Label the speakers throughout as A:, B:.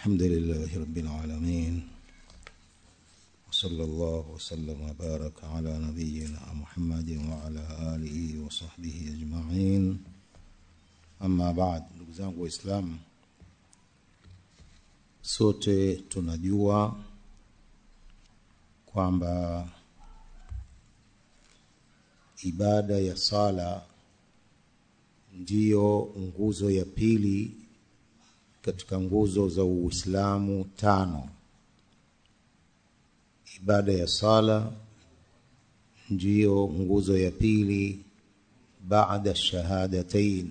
A: الحمد لله رب العالمين وصلى الله وسلم وبارك على نبينا محمد وعلى آله وصحبه أجمعين. أما بعد, ndugu zangu Waislamu, sote tunajua kwamba ibada ya sala ndiyo nguzo ya pili katika nguzo za Uislamu 5. Ibada ya sala ndiyo nguzo ya pili baada shahadatain.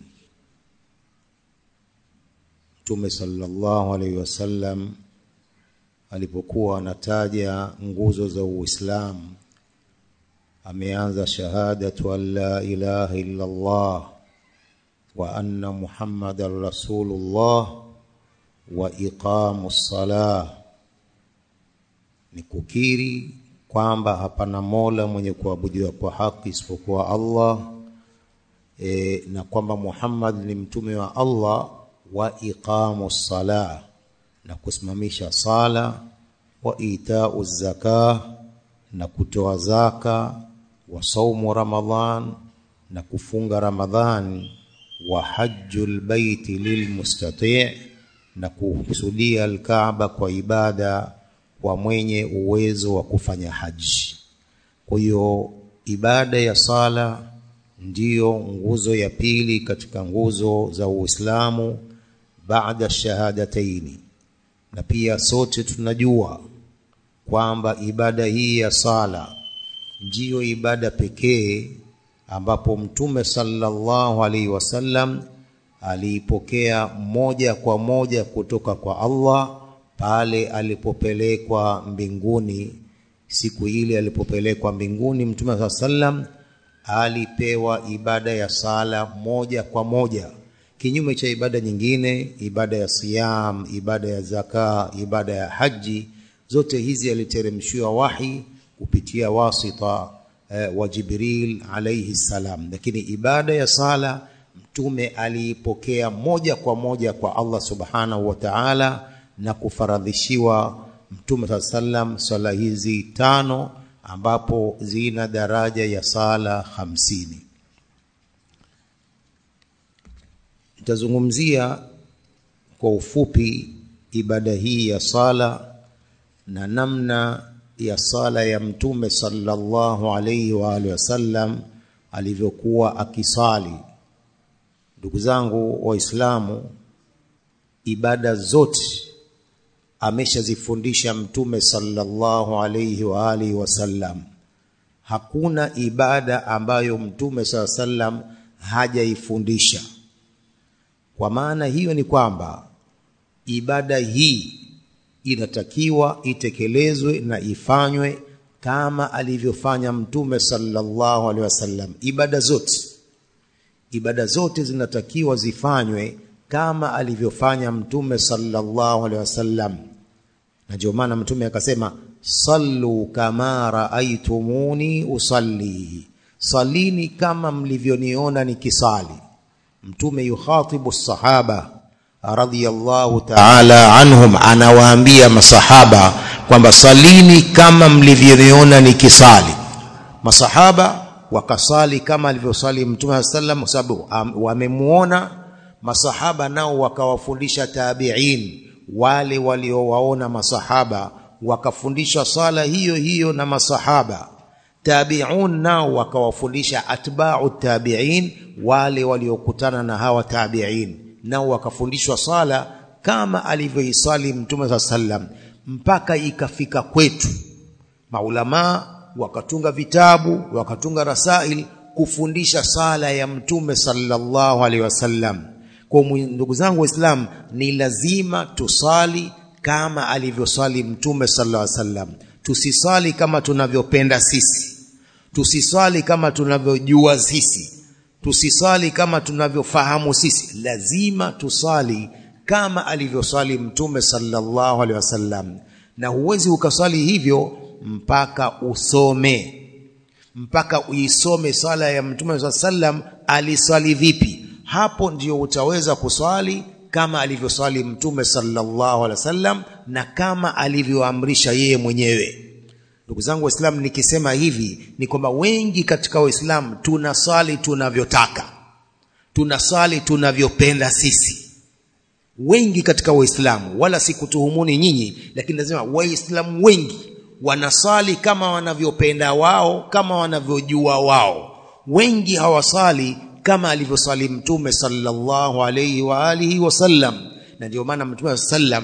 A: Mtume sallallahu alaihi wasallam alipokuwa anataja nguzo za Uislamu, ameanza shahadatu an la ilaha illa Allah wa anna Muhammadar Rasulullah wa iqamus salah, ni kukiri kwamba hapana mola mwenye kuabudiwa kwa haki isipokuwa Allah, na kwamba Muhammad ni mtume wa Allah, wa iqamus salah, na kusimamisha sala, wa itauz zakah, na kutoa zaka, wa saumu Ramadhan, na kufunga Ramadhani, wa hajjul baiti lilmustati', na kukusudia al-Kaaba kwa ibada kwa mwenye uwezo wa kufanya haji. Kwa hiyo ibada ya sala ndiyo nguzo ya pili katika nguzo za Uislamu baada shahadataini. Na pia sote tunajua kwamba ibada hii ya sala ndiyo ibada pekee ambapo Mtume sallallahu alaihi wasallam aliipokea moja kwa moja kutoka kwa Allah pale alipopelekwa mbinguni. Siku ile alipopelekwa mbinguni, Mtume sallallahu alaihi wasallam alipewa ibada ya sala moja kwa moja, kinyume cha ibada nyingine, ibada ya siyam, ibada ya zaka, ibada ya haji. Zote hizi aliteremshiwa wahi kupitia wasita wa Jibril alayhi salam, lakini ibada ya sala Mtume aliipokea moja kwa moja kwa Allah subhanahu wa ta'ala, na kufaradhishiwa Mtume sallam sala hizi 5 ambapo zina daraja ya sala 50. Nitazungumzia kwa ufupi ibada hii ya sala na namna ya sala ya Mtume sallallahu alayhi wa alihi wasallam alivyokuwa akisali. Ndugu zangu Waislamu, ibada zote ameshazifundisha Mtume sallallahu alayhi wa alihi wasallam. Hakuna ibada ambayo Mtume sallallahu alayhi wasallam hajaifundisha. Kwa maana hiyo ni kwamba ibada hii inatakiwa itekelezwe na ifanywe kama alivyofanya Mtume sallallahu alaihi wasallam. Ibada zote zinatakiwa zifanywe kama alivyofanya Mtume sallallahu alaihi wasallam. Na ndio maana Mtume akasema, sallu kama raaitumuni usalli, salini kama mlivyoniona nikisali. Mtume yukhatibu sahaba radhiyallahu ta'ala anhum, anawaambia masahaba kwamba salini kama mlivyoniona nikisali. Masahaba wakasali kama alivyosali Mtume sallam, kwa sababu wamemuona. Masahaba nao wakawafundisha tabi'in, wale waliowaona masahaba wakafundisha sala hiyo hiyo na masahaba. Tabi'un nao wakawafundisha atba'u tabi'in, wale waliokutana na hawa tabi'in nao wakafundishwa sala kama alivyoisali Mtume sallam, mpaka ikafika kwetu. Maulama wakatunga vitabu, wakatunga rasail kufundisha sala ya Mtume sallallahu alaihi wasallam. Kwa ndugu zangu Waislamu, ni lazima tusali kama alivyosali Mtume sallallahu alaihi wasallam. Tusisali kama tunavyopenda sisi, tusisali kama tunavyojua sisi, tusisali kama tunavyofahamu sisi. Lazima tusali kama alivyosali Mtume sallallahu alaihi wasallam. Na huwezi ukasali hivyo mpaka usome, mpaka uisome sala ya Mtume sallallahu alaihi wasallam alisali vipi. Hapo ndio utaweza kusali kama alivyosali Mtume sallallahu alaihi wasallam na kama alivyoamrisha yeye mwenyewe. Ndugu zangu Waislamu, nikisema hivi ni kwamba wengi katika Waislamu tunasali tunavyotaka, tunasali tunavyopenda sisi. Wengi katika Waislamu, wala sikutuhumuni nyinyi, lakini lazima Waislamu wengi wanasali kama wanavyopenda wao, kama wanavyojua wao. Wengi hawasali kama alivyosali Mtume sallallahu alayhi wa alihi wasallam. Na ndio maana Mtume sallam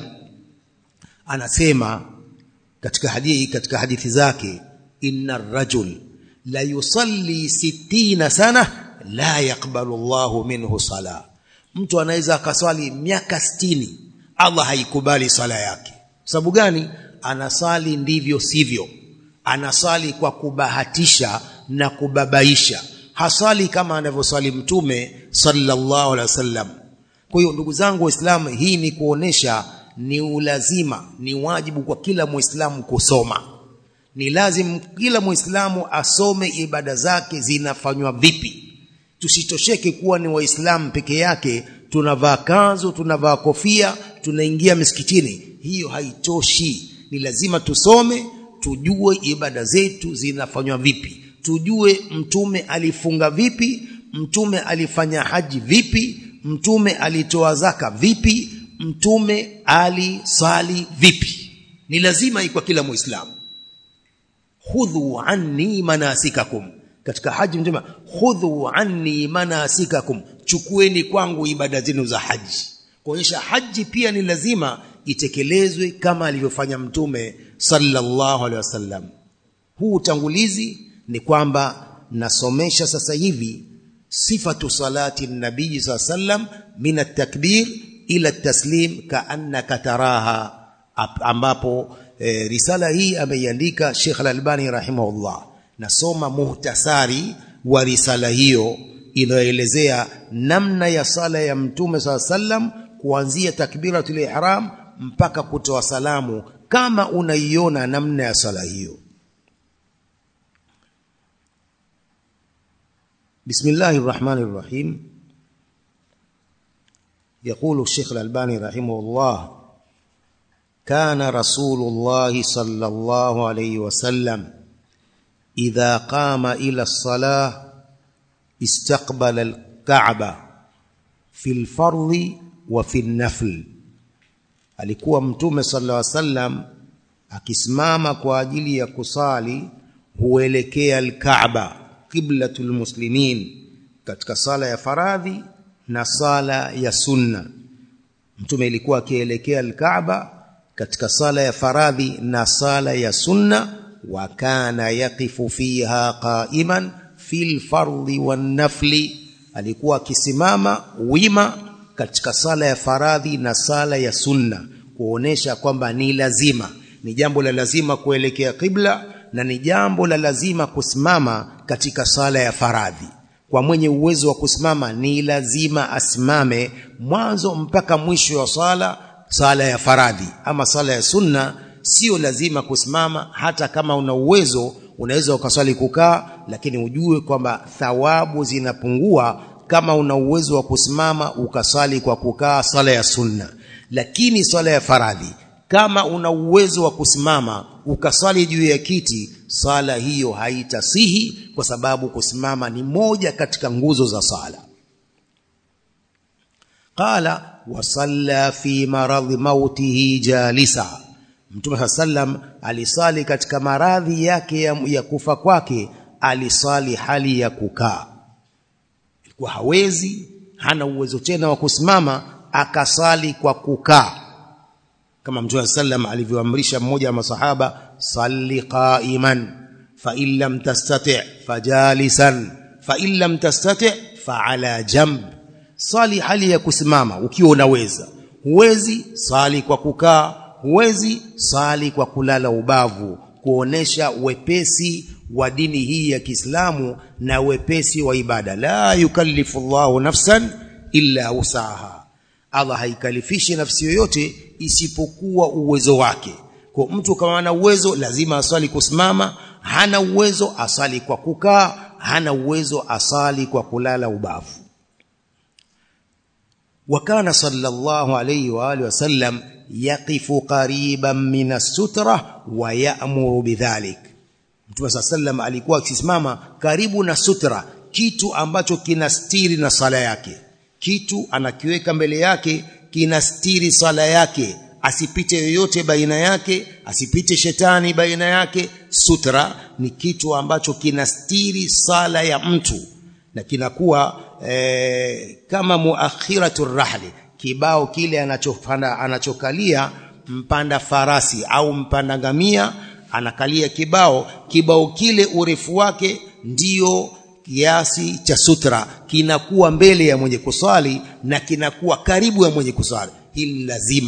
A: anasema katika hadithi zake, inna ar-rajul la yusalli 60 sana la yaqbalu Allahu minhu sala. Mtu anaweza akaswali miaka 60, Allah haikubali sala yake. Sababu gani? Anasali ndivyo sivyo, anasali kwa kubahatisha na kubabaisha, hasali kama anavyosali Mtume sallallahu alaihi wasallam. Kwa hiyo ndugu zangu Waislamu, hii ni kuonesha ni ulazima, ni wajibu kwa kila Muislamu kusoma. Ni lazim kila Muislamu asome ibada zake zinafanywa vipi. Tusitosheke kuwa ni Waislamu peke yake, tunavaa kanzu, tunavaa kofia, tunaingia misikitini. Hiyo haitoshi. Ni lazima tusome, tujue ibada zetu zinafanywa vipi. Tujue Mtume alifunga vipi, Mtume alifanya haji vipi, Mtume alitoa zaka vipi, Mtume alisali vipi. Ni lazima kwa kila Muislamu. Khudhu anni manasikakum. Katika haji Mtume, khudhu anni manasikakum, chukueni kwangu ibada zenu za haji. Kuonyesha haji pia ni lazima itekelezwe kama alivyofanya Mtume sallallahu alaihi wasallam. Huu utangulizi ni kwamba nasomesha sasa hivi sifatu salati nabii sallallahu alaihi wasallam min at-takbir ila at-taslim kaannaka taraha, ambapo risala hii ameiandika Sheikh Al-Albani rahimahullah. Nasoma muhtasari wa risala hiyo inayoelezea namna ya sala ya Mtume sallallahu alaihi wasallam kuanzia takbiratul ihram mpaka kutoa salamu, kama unaiona namna ya sala hiyo. Bismillahir Rahmanir Rahim. يقول الشيخ الألباني رحمه الله: كان رسول الله صلى الله عليه وسلم إذا قام إلى الصلاة استقبل الكعبة في الفرض وفي النفل. alikuwa Mtume sallallahu alaihi wasallam akisimama kwa ajili ya kusali huelekea al-Kaaba, qiblatul muslimin, katika sala ya faradhi na sala ya sunna. Mtume ilikuwa akielekea al-Kaaba katika sala ya faradhi na sala ya sunna. Wa kana yaqifu fiha qa'iman fil fardhi wan nafli, alikuwa akisimama wima katika sala ya faradhi na sala ya sunna, kuonesha kwamba ni lazima, ni jambo la lazima kuelekea qibla, na ni jambo la lazima kusimama katika sala ya faradhi. Kwa mwenye uwezo wa kusimama ni lazima asimame mwanzo mpaka mwisho wa sala ya faradhi. Ama sala ya sunna sio lazima kusimama, hata kama una uwezo unaweza ukaswali kukaa, lakini ujue kwamba thawabu zinapungua kama una uwezo wa kusimama ukasali kwa kukaa sala ya sunna. Lakini sala ya faradhi, kama una uwezo wa kusimama ukasali juu ya kiti, sala hiyo haitasihi, kwa sababu kusimama ni moja katika nguzo za sala. Qala wa salla fi maradhi mautihi jalisa. Mtume sallam alisali katika maradhi yake ya kufa kwake, alisali hali ya kukaa. Alikuwa hawezi, hana uwezo tena wa kusimama, akasali kwa kukaa, kama Mtume sallam alivyoamrisha mmoja wa masahaba: salli qa'iman fa in lam tastati' fajalisan fa in lam tastati' fa ala jamb. Sali hali ya kusimama ukiwa unaweza, huwezi sali kwa kukaa, huwezi sali kwa kulala ubavu, kuonesha wepesi wa dini hii ya Kiislamu na wepesi wa ibada. La yukallifu Allahu nafsan illa wusaha. Allah haikalifishi nafsi yoyote isipokuwa uwezo wake. Kwa mtu kama ana uwezo lazima asali kusimama, hana uwezo asali kwa kukaa, hana uwezo asali kwa kulala ubavu. وكان صلى الله عليه وآله وسلم يقف قريبا من السترة ويأمر بذلك. Mtume sallam alikuwa akisimama karibu na sutra, kitu ambacho kinastiri na sala yake. Kitu anakiweka mbele yake kinastiri sala yake, asipite yoyote baina yake, asipite shetani baina yake. Sutra ni kitu ambacho kinastiri sala ya mtu na kinakuwa kama muakhiratur rahli, kibao kile anachokalia mpanda farasi au mpanda ngamia, anakalia kibao kile urefu wake ndio kiasi cha sutra, kinakuwa mbele ya mwenye kusali na kinakuwa karibu ya mwenye kusali. Hili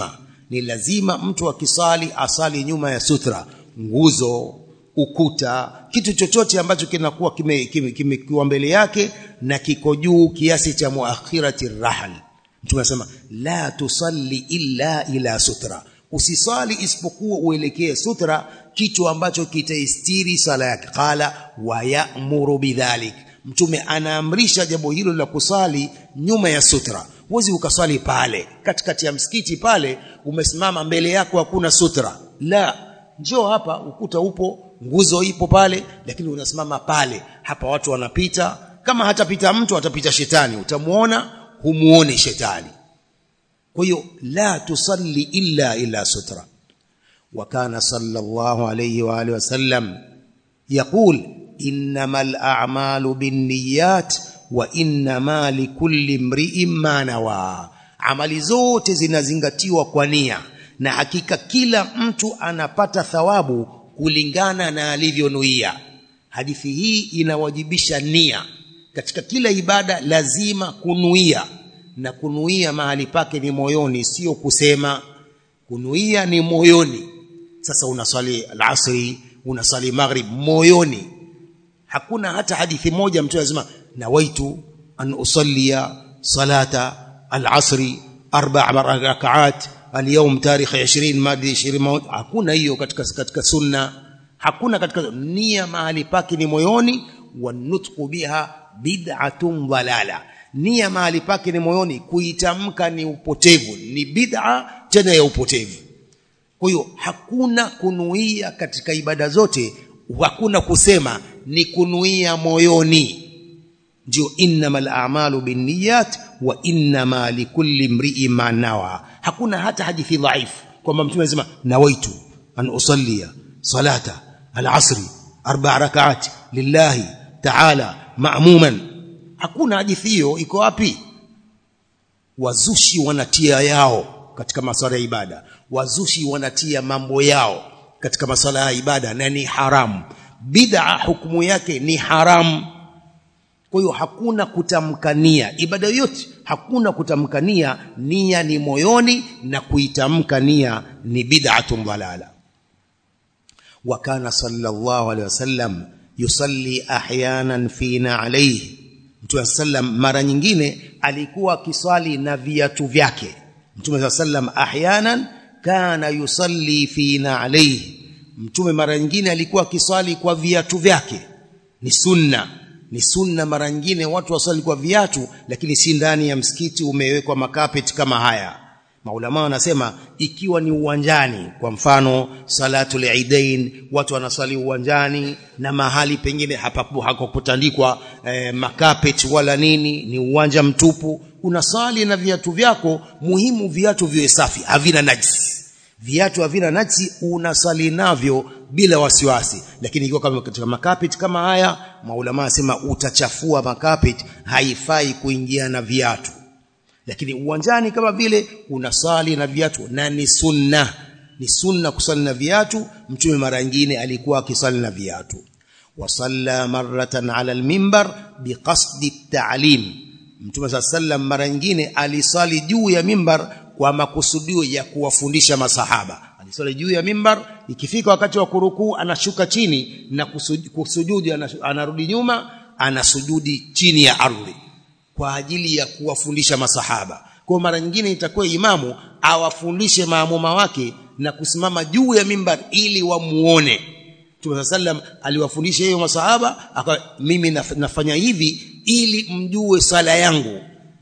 A: ni lazima mtu akisali asali nyuma ya sutra, nguzo, ukuta, kitu chochote ambacho kinakuwa kimekiwa mbele yake na kiko juu kiasi cha muakhirati rahl. Mtume anasema la tusalli illa ila sutra, usisali isipokuwa uelekee sutra, kitu ambacho kitaistiri sala yake. Qala wa ya'muru bidhalik, Mtume anaamrisha jambo hilo la kusali nyuma ya sutra. Huwezi ukaswali pale katikati ya msikiti pale umesimama mbele yako hakuna sutra. La, njoo hapa, ukuta upo, nguzo ipo pale, lakini unasimama pale. Hapa watu wanapita, kama hatapita mtu atapita shetani, utamuona humuone shetani. Kwa hiyo la tusalli illa ila sutra. وكان صلى الله عليه وآله وسلم يقول إنما الأعمال بالنيات وإنما لكل امرئ ما نوى. Amali zote zinazingatiwa kwa nia, na hakika kila mtu anapata thawabu kulingana na alivyonuia. Hadithi hii inawajibisha nia katika kila ibada, lazima kunuia, na kunuia mahali pake ni moyoni, sio kusema. Kunuia ni moyoni. Sasa unasali al-asri, unasali maghrib, moyoni. Hakuna hata hadithi moja mtu anasema nawaitu an usallia salata al-asri 4 rak'at al-yawm tarikh 20 madi 20. Hakuna hiyo katika sunna. Hakuna katika nia, mahali pake ni moyoni. Wanutqu biha bid'atun dhalala, nia mahali pake ni moyoni, kuitamka ni upotevu, ni bid'a tena ya upotevu. Kwa hiyo hakuna kunuia katika ibada zote, hakuna kusema, ni kunuia moyoni. Ndio innamal a'malu binniyat wa innama likulli imri'in ma nawa. Hakuna hata hadithi dhaifu kwamba mtume anasema nawaitu an usallia salata al-asri 4 rak'at lillahi ta'ala ma'muman. Hakuna hadithi hiyo. Iko wapi? Wazushi wanatia yao katika masuala ya ibada, wazushi wanatia mambo yao katika masuala ya ibada, na ni haramu. Bid'a hukumu yake ni haramu. Kwa hiyo hakuna kutamkania ibada yote, hakuna kutamkania. Nia ni moyoni, na kuitamka nia ni bid'atun dhalala. Wa kana sallallahu alayhi wasallam yusalli ahyanan fina alayhi. Mtume sallam mara nyingine alikuwa kiswali na viatu vyake. Mtume sallam ahyanan kana yusalli fina alayhi. Mtume mara nyingine alikuwa kiswali kwa viatu vyake. Ni sunna mara nyingine watu waswali kwa viatu, lakini si ndani ya msikiti umewekwa makapeti kama haya. Maulama wanasema ikiwa ni uwanjani, kwa mfano salatul eidain, watu wanasali uwanjani na mahali pengine hakukutandikwa makapeti wala nini, ni uwanja mtupu, unasali na viatu vyako. Muhimu viatu viwe safi, havina najisi. Viatu havina najisi, unasali navyo bila wasiwasi. Lakini ikiwa kama katika makapeti kama haya, maulama wanasema utachafua makapeti, haifai kuingia na viatu. Lakini uwanjani kama vile unasali na viatu, na ni sunna kusali na viatu. Mtume mara nyingine alikuwa akisali na viatu. Wasalla marratan ala al-minbar biqasdi at-ta'lim. Mtume sallam mara nyingine alisali juu ya mimbar kwa makusudio ya kuwafundisha masahaba. Alisali juu ya mimbar, ikifika wakati wa kurukuu anashuka chini, na kusujudi anarudi nyuma, anasujudi chini ya ardhi kwa ajili ya kuwafundisha masahaba. Kwa mara nyingine itakuwa imamu awafundishe maamuma wake na kusimama juu ya mimbar ili wamuone. Mtume sallam aliwafundisha hiyo masahaba, mimi nafanya hivi ili mjue sala yangu.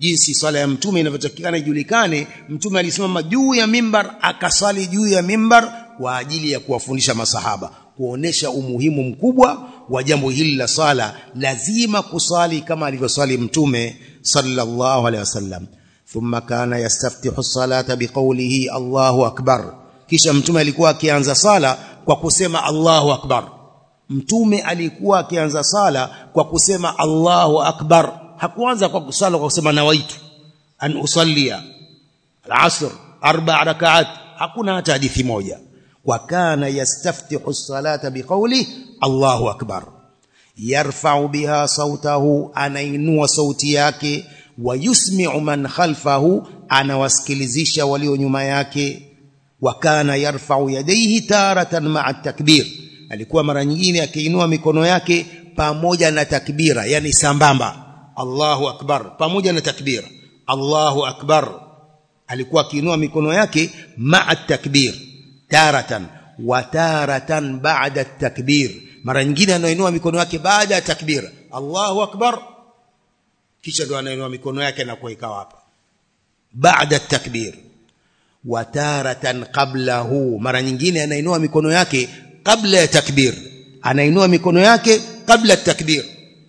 A: jinsi swala ya mtume inavyotakikana ijulikane. Mtume alisimama juu ya mimbar, akasali juu ya mimbar kwa ajili ya kuwafundisha masahaba, kuonesha umuhimu mkubwa wa jambo hili la sala. Lazima kusali kama alivyosali mtume sallallahu alaihi wasallam. Thumma kana yastaftihu salata biqawlihi Allahu akbar. Kisha mtume alikuwa akianza sala kwa kusema Allahu akbar. Mtume alikuwa akianza sala kwa kusema Allahu akbar. Hakuanza kwa kusala kwa kusema nawaitu an usallia al-asr 4 rak'at. Hakuna hata hadithi moja. Wa kana yastaftihu salata biqawli Allahu akbar, yarfa'u biha sautahu, anainua sauti yake, wa yusmi'u man khalfahu, anawasikilizisha walio nyuma yake. Wa kana yarfa'u yadayhi taratan ma'a at-takbir, alikuwa mara nyingine akiinua mikono yake pamoja na takbira, yani sambamba Allahu akbar pamoja na takbira Allahu akbar. Alikuwa akiinua mikono yake ma'a at-takbir taratan wa taratan ba'da at-takbir. Mara nyingine anainua mikono yake baada ya takbira Allahu akbar, kisha ndo anainua mikono yake na kuweka hapa baada at-takbir. Wa taratan qablahu, mara nyingine anainua mikono yake kabla ya takbir, anainua mikono yake kabla at-takbir.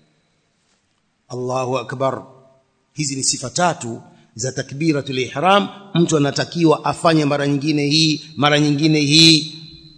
A: Allahu akbar. Hizi ni sifa tatu za takbiratul ihram. Mtu anatakiwa afanye mara nyingine hii, mara nyingine hii.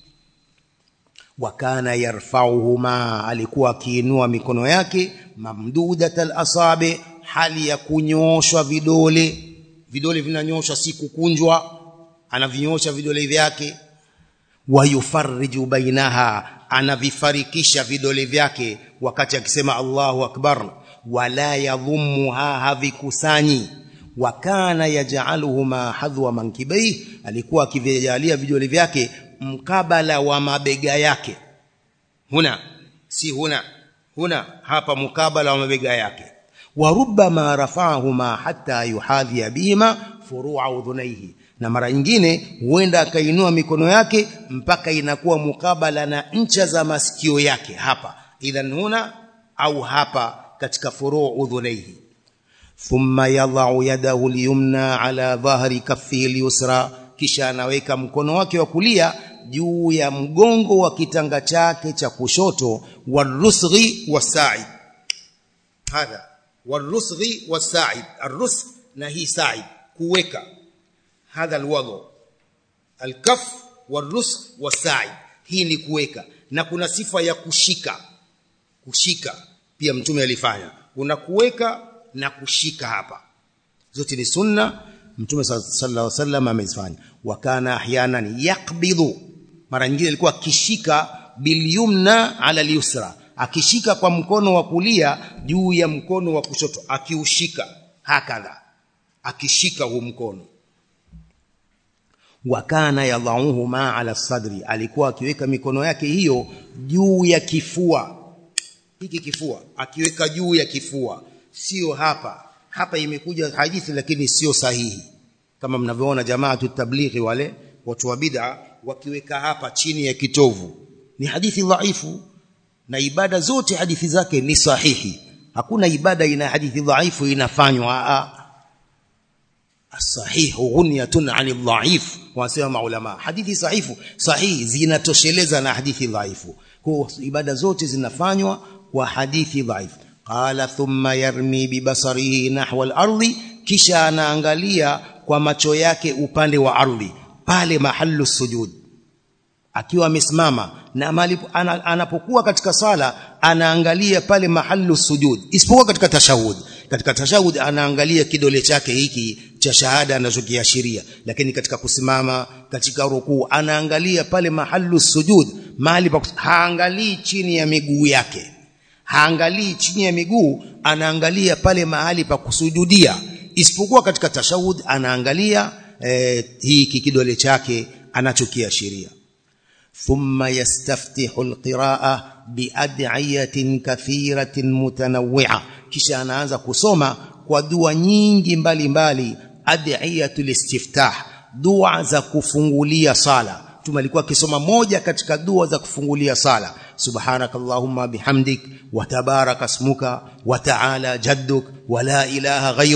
A: Wa kana yarfa'uhuma, alikuwa akiinua mikono yake mamdudatal asabi, hali ya kunyoshwa vidole. Vidole vinanyoshwa, si kukunjwa, anavinyosha vidole vyake. Wa yufarriju bainaha, anavifarikisha vidole vyake wakati akisema Allahu akbar. Wala yadhummuha, havikusanyi. Wa kana yaj'aluhuma hadwa mankibai, alikuwa akivijalia vidole vyake mkabala wa mabega yake. Huna, si huna, huna, hapa mkabala wa mabega yake. Wa rubbama rafa'ahuma hatta yuhadhi bihima furu'a udhunayhi, na mara nyingine huenda akainua mikono yake mpaka inakuwa mukabala na ncha za masikio yake hapa, idhan huna au hapa katika furu' udhunayhi. Thumma yadha'u yadahu al-yumna ala dhahri kaffihi al-yusra, kisha anaweka mkono wake wa kulia juu ya mgongo wa kitanga chake cha kushoto. Warusghi wasa'id, hadha warusghi wasa'id, arrusg na hi sa'id, kuweka. Hadha alwadu alkaf warusgh wasa'id, hii ni kuweka. Na kuna sifa ya kushika, kushika pia mtume alifanya, kuna kuweka na kushika hapa, zote ni sunna mtume sallallahu alaihi wasallam amezifanya. Wa kana ahyanan yaqbidu, mara nyingine alikuwa akishika bilyumna ala alyusra, akishika kwa mkono wa kulia juu ya mkono wa kushoto, akiushika hakadha, akishika huu mkono. Wa kana yadhauhuma ala sadri, alikuwa akiweka mikono yake hiyo juu ya kifua. Hiki kifua akiweka juu ya kifua, sio hapa. Hapa imekuja hadithi lakini sio sahihi, kama mnavyoona jamaatu tablighi wale watu wa bid'a wakiweka hapa chini ya kitovu. Ni hadithi dhaifu, na ibada zote hadithi zake ni sahihi. Hakuna ibada ina hadithi dhaifu inafanywa. As-sahihu ghunyatun 'anil dhaif, wasema maulama. Hadithi sahihi zinatosheleza na hadithi dhaifu. Kwa ibada zote zinafanywa kwa hadithi dhaifu. Qala thumma yarmi bibasarihi nahwa al-ardi, kisha anaangalia kwa macho yake upande wa ardhi, pale mahallu sujud. Akiwa amesimama na anapokuwa katika sala anaangalia pale mahallu sujud, isipokuwa katika tashahud. Katika tashahud anaangalia kidole chake hiki cha shahada anachokiashiria, lakini katika kusimama, katika rukuu, anaangalia pale mahallu sujud, mahali pa, haangalii chini ya miguu yake, haangalii chini ya miguu, anaangalia pale mahali pa kusujudia. Isipokuwa katika tashahud anaangalia hiki kidole chake anachokiashiria. Thumma yastaftihu alqira'a biad'iyatin kathiratin mutanawwi'a, kisha anaanza kusoma kwa dua nyingi mbalimbali. Ad'iyatul istiftah, dua za kufungulia sala. Mtume alikuwa akisoma moja katika dua za kufungulia sala, subhanakallahumma bihamdik wa tabaraka ismuka wa ta'ala jadduk wa la ilaha ghayruk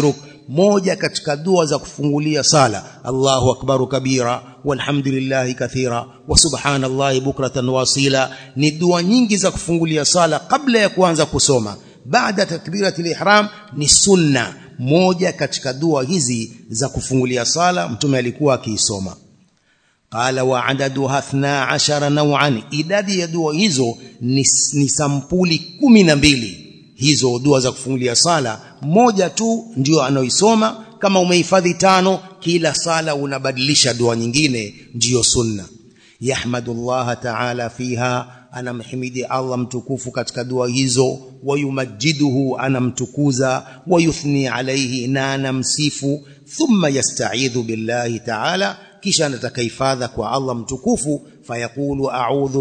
A: moja katika dua za kufungulia sala, Allahu akbaru kabira walhamdulillahi kathira wa subhanallahi bukratan wasila, ni dua nyingi za kufungulia sala kabla ya kuanza kusoma. Baada takbiratul ihram ni sunna, moja katika dua hizi za kufungulia sala mtume alikuwa akiisoma. Qala wa adaduha 12 naw'an, idadi ya dua hizo ni sampuli 12. Hizo dua za kufungulia sala moja tu ndio anaoisoma. Kama umehifadhi 5, kila sala unabadilisha dua nyingine, ndio sunna. Yahmadullah ta'ala fiha, anamhimidi Allah mtukufu katika dua hizo. Wayumajjiduhu, anamtukuza. Wayuthni alayhi, na anamsifu. Thumma yasta'idhu billahi ta'ala, kisha anataka hifadha kwa Allah mtukufu. Fayaqulu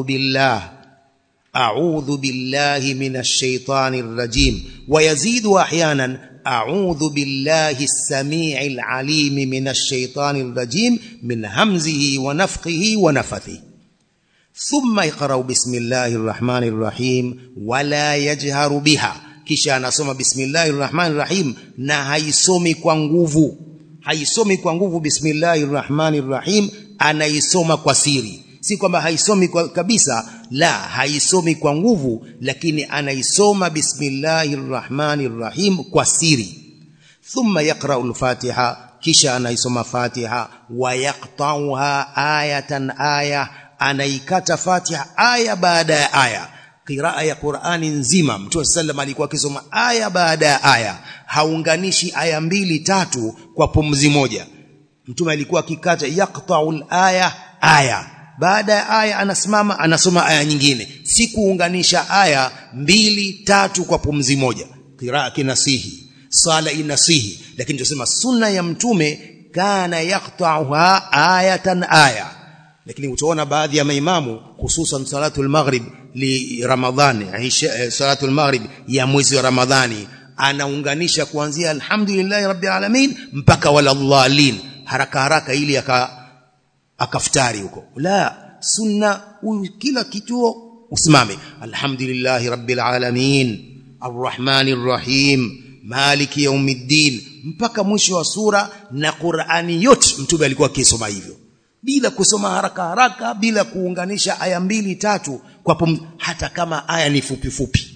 A: a'udhu billahi minash shaitanir rajim, wayazidu ahyanan a'udhu billahi as-sami'il alim minash shaitanir rajim min hamzihi wa nafthihi wa nafathihi. Thumma yaqra'u bismillahir rahmanir rahim wala yajharu biha, kisha anasoma bismillahir rahmanir rahim na haisomi kwa nguvu. Haisomi kwa nguvu bismillahir rahmanir rahim, anaisoma kwa siri. Si kwamba haisomi kabisa, la, haisomi kwa nguvu, lakini anaisoma bismillahir rahmanir rahim kwa siri. Thumma yaqra'u al-Fatiha, kisha anaisoma Fatiha. Wa yaqta'uha ayatan aya, anaikata Fatiha aya baada ya aya. Qiraa ya Qur'ani nzima Mtume sallam alikuwa akisoma aya baada ya aya, haunganishi aya 2 3 kwa pumzi moja. Mtume alikuwa akikata yaqta'ul aya baada ya aya anasimama anasoma aya nyingine, si kuunganisha aya 2 3 kwa pumzi moja. Qiraa kinasihi, sala inasihi, lakini tunasema sunna ya mtume kana yaqta'uha ayatan aya. Lakini utaona baadhi ya maimamu, hususan salatul maghrib li Ramadhani, salatul maghrib ya mwezi wa Ramadhani, anaunganisha kuanzia alhamdulillahi rabbil alamin mpaka waladhdallin haraka ili akaftari huko. La, sunna kila kituo usimame alhamdulillahi rabbil alamin arrahmanir rahim maliki yawmiddin mpaka mwisho wa sura. Na Qur'ani yote mtume alikuwa akisoma hivyo, bila kusoma haraka, bila kuunganisha aya 2 3 kwa hata kama aya ni fupi.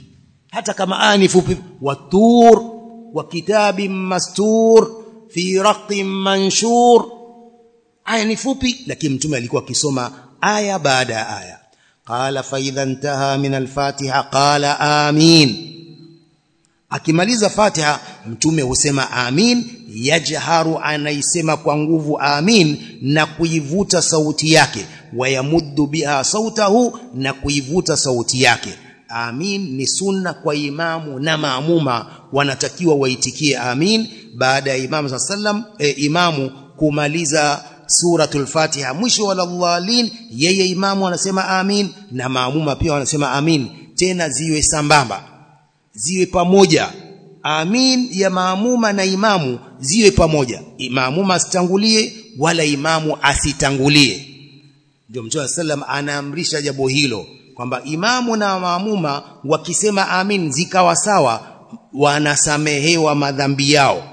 A: Watur wa kitabim mastur fi raqim manshur, aya ni fupi, lakini mtume alikuwa akisoma aya baada ya aya. Qala fa idha intaha min al-Fatiha qala amin, akimaliza Fatiha mtume husema amin. Yajharu, anaisema kwa nguvu amin na kuivuta sauti yake. Wayamuddu biha sautahu, na kuivuta sauti yake. Amin ni sunna kwa imamu na maamuma, wanatakiwa waitikie amin baada ya imamu sallam imamu kumaliza suratul Fatiha. Mwisho waladhdallin, yeye imamu anasema amin na maamuma pia wanasema amin, tena ziwe sambamba, ziwe pamoja. Amin ya maamuma na imamu ziwe pamoja, maamuma asitangulie wala imamu asitangulie. Ndio Mtume sallam anaamrisha jambo hilo, kwamba imamu na maamuma wakisema amin zikawa sawa, wanasamehewa madhambi yao.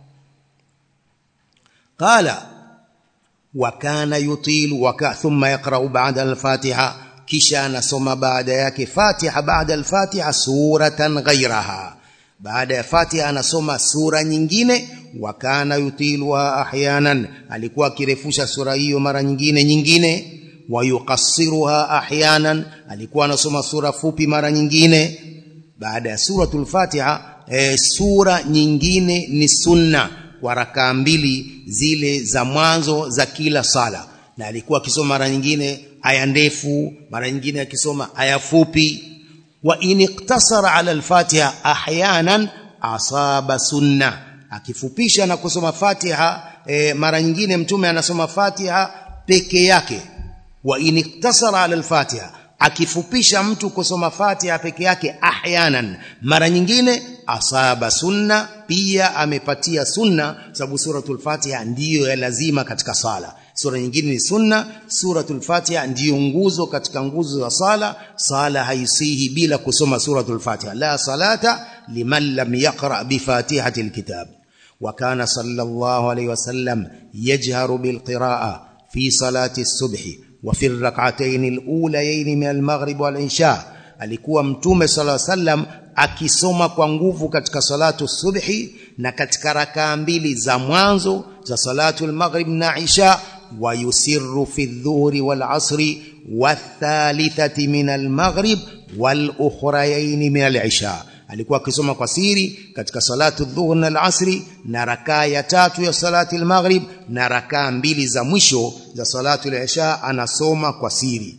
A: Qala wa kana yutilu thumma yaqra'u ba'da al-Fatiha, kisha anasoma baada yake Fatiha, baada al-Fatiha suratan ghayraha, baada ya Fatiha anasoma sura nyingine. Wa kana yutiluha ahyanan, alikuwa akirefusha sura hiyo mara nyingine. Wa yuqassiruha ahyanan, alikuwa anasoma sura fupi mara nyingine. Baada ya suratul Fatiha sura nyingine ni sunna kwa rakaa 2 zile za mwanzo za kila sala, na alikuwa akisoma mara nyingine aya ndefu, mara nyingine akisoma aya fupi. Wa in iktasara ala al-Fatiha ahyanan asaba sunna, akifupisha na kusoma Fatiha mara nyingine mtume anasoma Fatiha peke yake. Wa in iktasara ala al-Fatiha, akifupisha mtu kusoma Fatiha peke yake ahyanan, mara nyingine asaba sunna, pia amepatia sunna, sababu suratul Fatiha ndiyo ya lazima katika sala. Sura nyingine ni sunna, suratul Fatiha ndiyo nguzo katika nguzo za sala. Sala haisihi bila kusoma suratul Fatiha. La salata liman lam yaqra bi Fatihatil kitab. وكان صلى الله عليه وسلم يجهر بالقراءة في صلاة الصبح وفي الركعتين الأوليين من المغرب والعشاء. alikuwa mtume sallallahu alaihi wasallam akisoma kwa nguvu katika salatu subhi na katika rakaa mbili za mwanzo za salatu al-maghrib na isha, wa yusirru fi adh-dhuhri wal 'asri wath-thalithati min al-maghrib wal ukhrayayn min al-isha. alikuwa akisoma kwa siri katika salatu adh-dhuhr na al-'asri na rakaa ya tatu ya salati al-maghrib na rakaa mbili za mwisho za salatu al-isha anasoma kwa siri.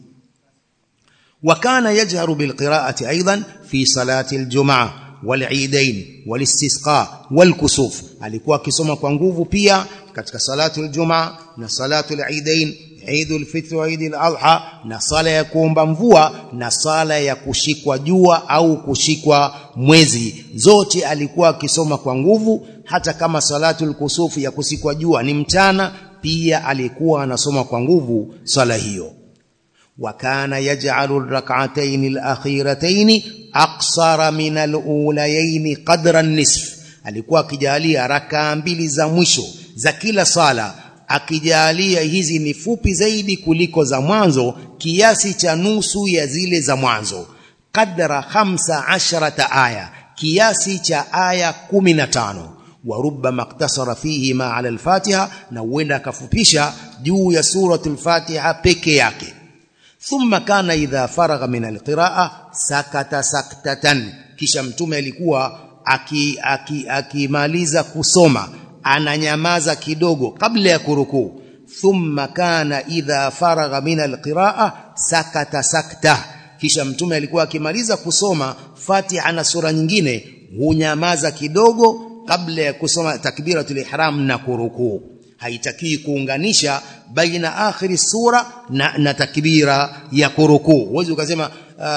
A: وكان يجهر بالقراءة أيضا في صلاة الجمعة والعيدين والاستسقاء والكسوف. alikuwa akisoma kwa nguvu pia katika salatu aljumaa na salatu alidain, Eidul Fitr wa Eidul Adha, na sala ya kuomba mvua na sala ya kushikwa jua au kushikwa mwezi. Zote alikuwa akisoma kwa nguvu. Hata kama salatu alkusuf ya kushikwa jua ni mchana, pia alikuwa anasoma kwa nguvu sala hiyo. وكان يجعل الركعتين الأخيرتين أقصر من الأوليين قدر النصف. alikuwa akijalia rakaa mbili za mwisho za kila sala, akijalia hizi ni fupi zaidi kuliko za mwanzo, kiasi cha nusu ya zile za mwanzo. qadra 15 aya, kiasi cha aya 15. وربما اقتصر فيه ما على الفاتحة, na huenda akafupisha juu ya suratul Fatiha peke yake. ثم كان إذا فرغ من القراءة سكت سكتة. kisha mtume alikuwa akimaliza kusoma ananyamaza kidogo kabla ya kurukuu. ثم كان إذا فرغ من القراءة سكت سكتة. kisha mtume alikuwa akimaliza kusoma Fatiha na sura nyingine hunyamaza kidogo kabla ya kusoma takbiratul ihram na kurukuu. haitaki kuunganisha baina akhiri sura na takbira ya kurukuu. Uweze ukasema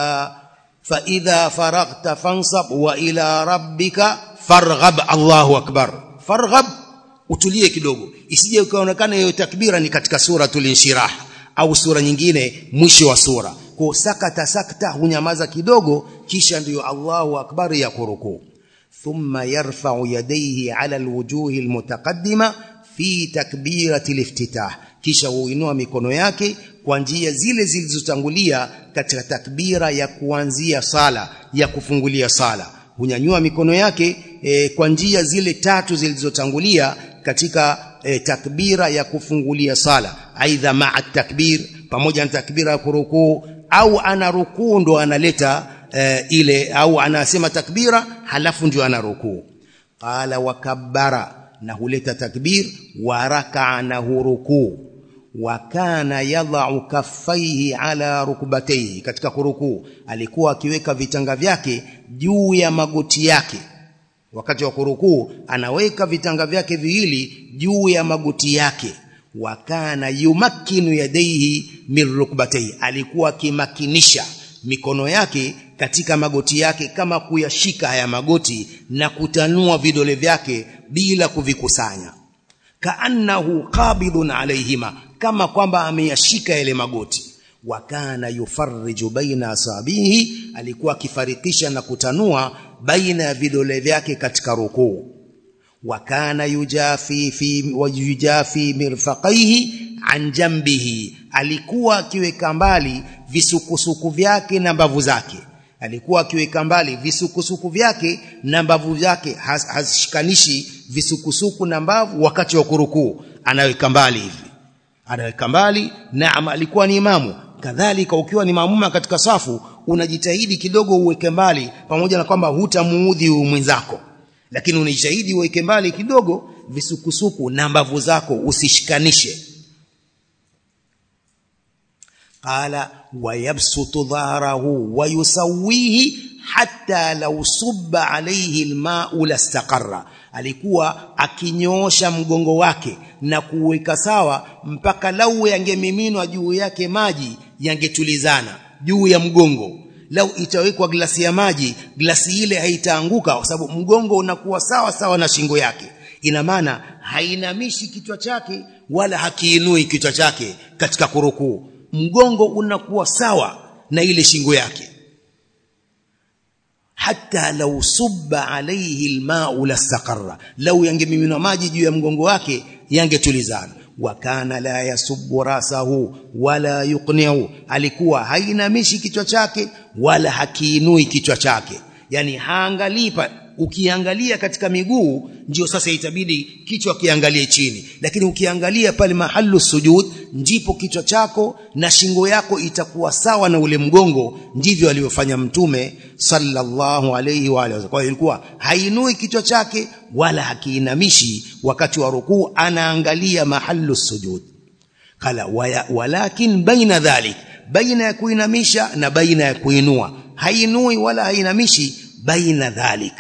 A: fa idha faraghta fansab wa ila rabbika farghab. Allahu akbar. Farghab, utulie kidogo, isije ukaonekana hiyo takbira ni katika suratul inshirah au sura nyingine mwisho wa sura. Kwa sakata sakta, hunyamaza kidogo, kisha ndiyo Allahu akbar ya kurukuu. thumma yarfa'u yadayhi ala alwujuhi almutaqaddima fi takbirati liftitah. kisha huinua mikono yake kwa njia zile zilizotangulia katika takbira ya kuanzia sala, ya kufungulia sala. Hunyanyua mikono yake kwa njia zile tatu zilizotangulia katika takbira ya kufungulia sala, aidha ma'a takbir, pamoja na takbira ya kurukuu, au ana rukuu ndo analeta ile, au anasema takbira halafu ndio ana rukuu. Qala wa kabbara, na huleta takbir, wa raka'a, na rukuu. Wa kana yadha'u kaffaihi ala rukbatayhi, katika kurukuu alikuwa akiweka vitanga vyake juu ya magoti yake. Wakati wa kurukuu anaweka vitanga vyake viwili juu ya magoti yake. Wa kana yumakkinu yadayhi min rukbatayhi, alikuwa akimakinisha mikono yake katika magoti yake, kama kuyashika haya magoti na kutanua vidole vyake bila kuvikusanya. Kaannahu qabidun alayhima, kama kwamba ameyashika yale magoti. Wa kana yufarriju baina asabihi, alikuwa akifarikisha na kutanua baina ya vidole vyake katika rukuu. Wa kana yujafi mirfaqaihi an jambihi, alikuwa akiweka mbali visukusuku vyake na mbavu zake. Alikuwa akiweka mbali visukusuku vyake na mbavu zake, hazishikanishi visukusuku na mbavu wakati wa kurukuu, anaweka mbali hivi, anaweka mbali. Naam, alikuwa ni imamu. Kadhalika ukiwa ni maamuma katika safu, unajitahidi kidogo uweke mbali, pamoja na kwamba hutamuudhi mwenzako, lakini unajitahidi uweke mbali kidogo visukusuku na mbavu zako, usishikanishe. Qala wa yabsutu dhahrahu wa yusawwihi hatta law subba alayhi alma'u lastaqarra, alikuwa akinyoosha mgongo wake na kuweka sawa mpaka lau yangemiminwa juu yake maji yangetulizana juu ya mgongo. Lau itawekwa glasi ya maji, glasi ile haitaanguka kwa sababu mgongo unakuwa sawa sawa na shingo yake. Ina maana hainamishi kichwa chake wala hakiinui kichwa chake katika kurukuu. Mgongo unakuwa sawa na ile shingo yake. hatta law subba alayhi alma'u lasaqarra, law yangemimina maji juu ya mgongo wake yangetulizana. Wa kana la yasubbu rasahu wala yuqni'u, alikuwa hainamishi kichwa chake wala hakiinui kichwa chake, yani haangalii. Ukiangalia katika miguu ndio sasa itabidi kichwa kiangalie chini, lakini ukiangalia pale mahallu sujud ndipo kichwa chako na shingo yako itakuwa sawa na ule mgongo. Ndivyo alivyofanya Mtume sallallahu alayhi wa alihi. Kwa hiyo ilikuwa hainui kichwa chake wala hakiinamishi wakati wa rukuu, anaangalia mahallu sujud. Kala walakin baina dhalik, baina ya kuinamisha na baina ya kuinua, hainui wala hainamishi, baina dhalik.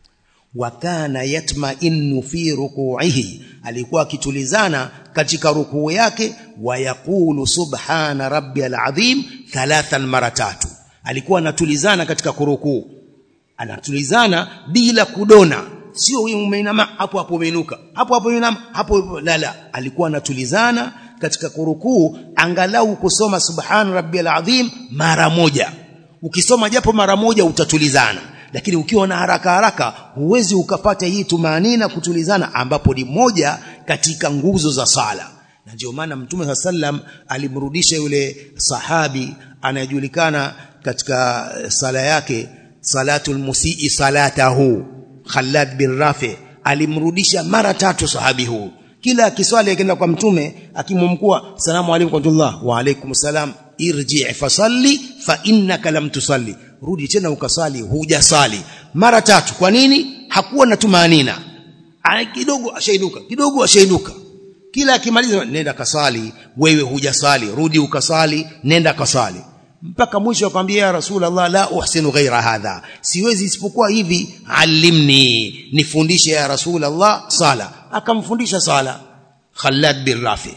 A: Wa kana yatma'innu fi ruku'ihi, alikuwa kitulizana katika rukuu yake. Wa yaqulu subhana rabbiyal azim thalathan, mara tatu. Alikuwa anatulizana katika kurukuu, anatulizana bila kudona, sio wewe umeinama hapo hapo umeinuka, hapo hapo umeinama hapo, la, alikuwa anatulizana katika kurukuu, angalau kusoma subhana rabbiyal azim mara moja. Ukisoma japo mara moja utatulizana, lakini ukiwa na haraka huwezi ukapata hii tumanina, kutulizana, ambapo ni moja katika nguzo za sala. Na ndio maana Mtume sallam alimrudisha yule sahabi anayejulikana katika sala yake, salatul musii salatahu, Khalad bin Rafi, alimrudisha mara 3 sahabi huu. Kila akiswali akaenda kwa Mtume akimwamkua, salamu alaykum wa rahmatullah, wa alaykum salam, irji' fasalli fa innaka lam tusalli, rudi tena ukasali, hujasali. Mara 3. Kwa nini? Hakuwa na tumanina, kidogo ashainuka, kidogo ashainuka. Kila akimaliza, nenda kasali, wewe hujasali, rudi ukasali, nenda kasali. Mpaka mwisho akamwambia, ya Rasulullah, la uhsinu ghaira hadha, siwezi isipokuwa hivi, alimni, nifundishe ya Rasulullah sala. Akamfundisha sala Khalad bin Rafi.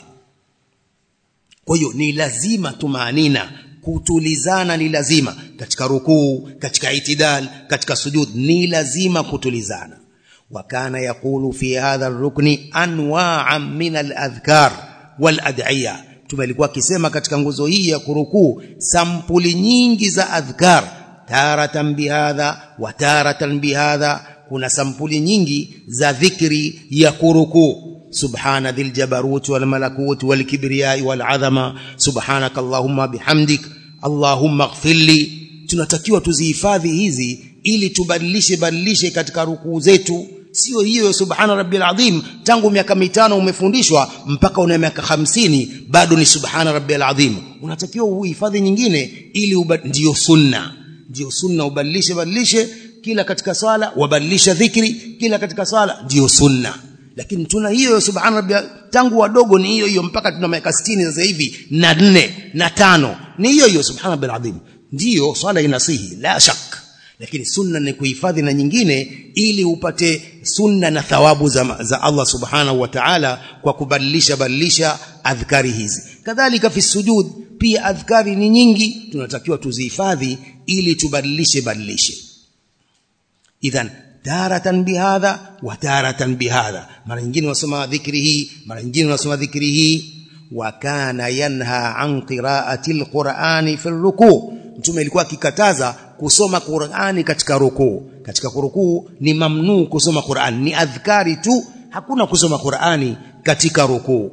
A: Kwa hiyo ni lazima tumanina, kutulizana ni lazima katika rukuu, katika itidal, katika sujud, ni lazima kutulizana. Wa kana yaqulu fi hadha ar-rukni anwa'an min al-adhkar wal ad'iya, tumelikuwa akisema katika nguzo hii ya kurukuu sampuli nyingi za adhkar, taratan bihadha wa taratan bihadha. Kuna sampuli nyingi za dhikri ya kurukuu: subhana dhil jabarut wal malakut wal kibriya wal azama, subhanaka allahumma bihamdik, allahumma ighfirli. Tunatakiwa tuzihifadhi hizi ili tubadilishe katika rukuu zetu. Sio hiyo subhana rabbil azim tangu miaka 5 umefundishwa mpaka una miaka 50 bado ni subhana rabbil azim. Unatakiwa uhifadhi nyingine ili ndio sunna. Ndio sunna, ubadilishe kila katika swala, wabadilisha dhikri kila katika swala, ndio sunna. Lakini tuna hiyo subhana rabbil tangu wadogo ni hiyo mpaka tuna miaka 60 sasa hivi na 4 na 5 ni hiyo subhana rabbil azim. Ndio swala inasihi la shak, lakini sunna ni kuhifadhi na nyingine ili upate sunna na thawabu za Allah subhanahu wa ta'ala kwa kubadilisha adhkari hizi. Kadhalika fi sujud pia adhkari ni nyingi, tunatakiwa tuzihifadhi ili tubadilishe. Idhan taratan bihadha wa taratan bihadha, mara nyingine wasoma dhikri hii, mara nyingine wasoma dhikri hii. Wa kana yanha an qira'ati alqur'ani fi ruku', Mtume alikuwa akikataza kusoma Qur'ani katika rukuu. Katika rukuu ni mamnuu kusoma Qur'ani, ni adhkari tu, hakuna kusoma Qur'ani katika rukuu.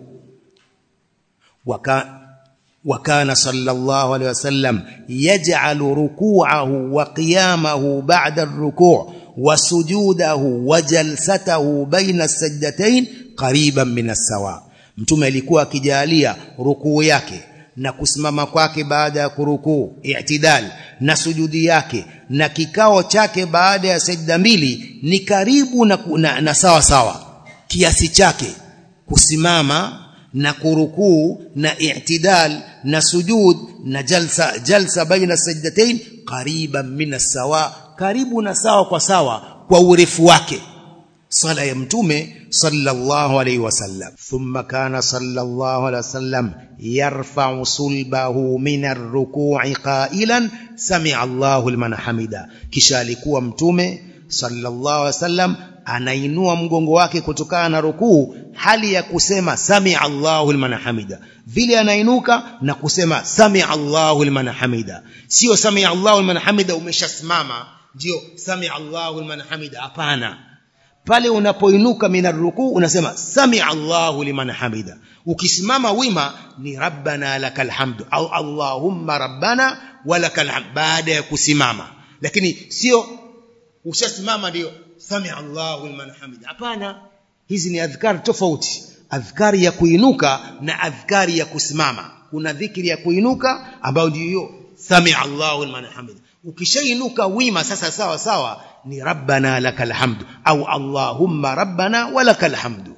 A: Wa kana sallallahu alayhi wasallam yaj'alu ruku'ahu wa qiyamahu ba'da ar-ruku' wa sujudahu wa jalsatahu baina as-sajdatayn qariban min as-sawa. Mtume alikuwa akijalia rukuu yake na kusimama kwake baada ya kurukuu, i'tidal, na sujudi yake na kikao chake baada ya sajda 2 ni karibu na sawa kiasi chake. Kusimama na kurukuu na i'tidal na sujud na jalsa baina sajdatain qariban min as-sawa, karibu na sawa kwa sawa kwa urefu wake. Sala ya Mtume sallallahu alayhi wasallam. Thumma kana sallallahu alayhi wasallam yarfa'u sulbahu min ar-ruku'i qailan sami'a Allahu liman hamida. Kisha alikuwa Mtume sallallahu alayhi wasallam anainua mgongo wake kutokana na rukuu hali ya kusema sami'a Allahu liman hamida. Vile anainuka na kusema sami'a Allahu liman hamida, sio sami'a Allahu liman hamida umeshasimama ndio sami'a Allahu liman hamida. Hapana, pale unapoinuka minar rukuu unasema sami'a Allahu liman hamida. Ukisimama wima ni rabbana lakal hamdu au allahumma rabbana walakal hamd baada ya kusimama, lakini sio ushasimama ndio sami'a Allahu liman hamida. Hapana, hizi ni adhkar tofauti, adhkari ya kuinuka na adhkari ya kusimama. Kuna dhikri ya kuinuka ambayo ndio hiyo sami'a Allahu liman hamida. Ukishainuka wima sasa sawa sawa ni rabbana lakal hamdu au allahumma rabbana walakal hamdu.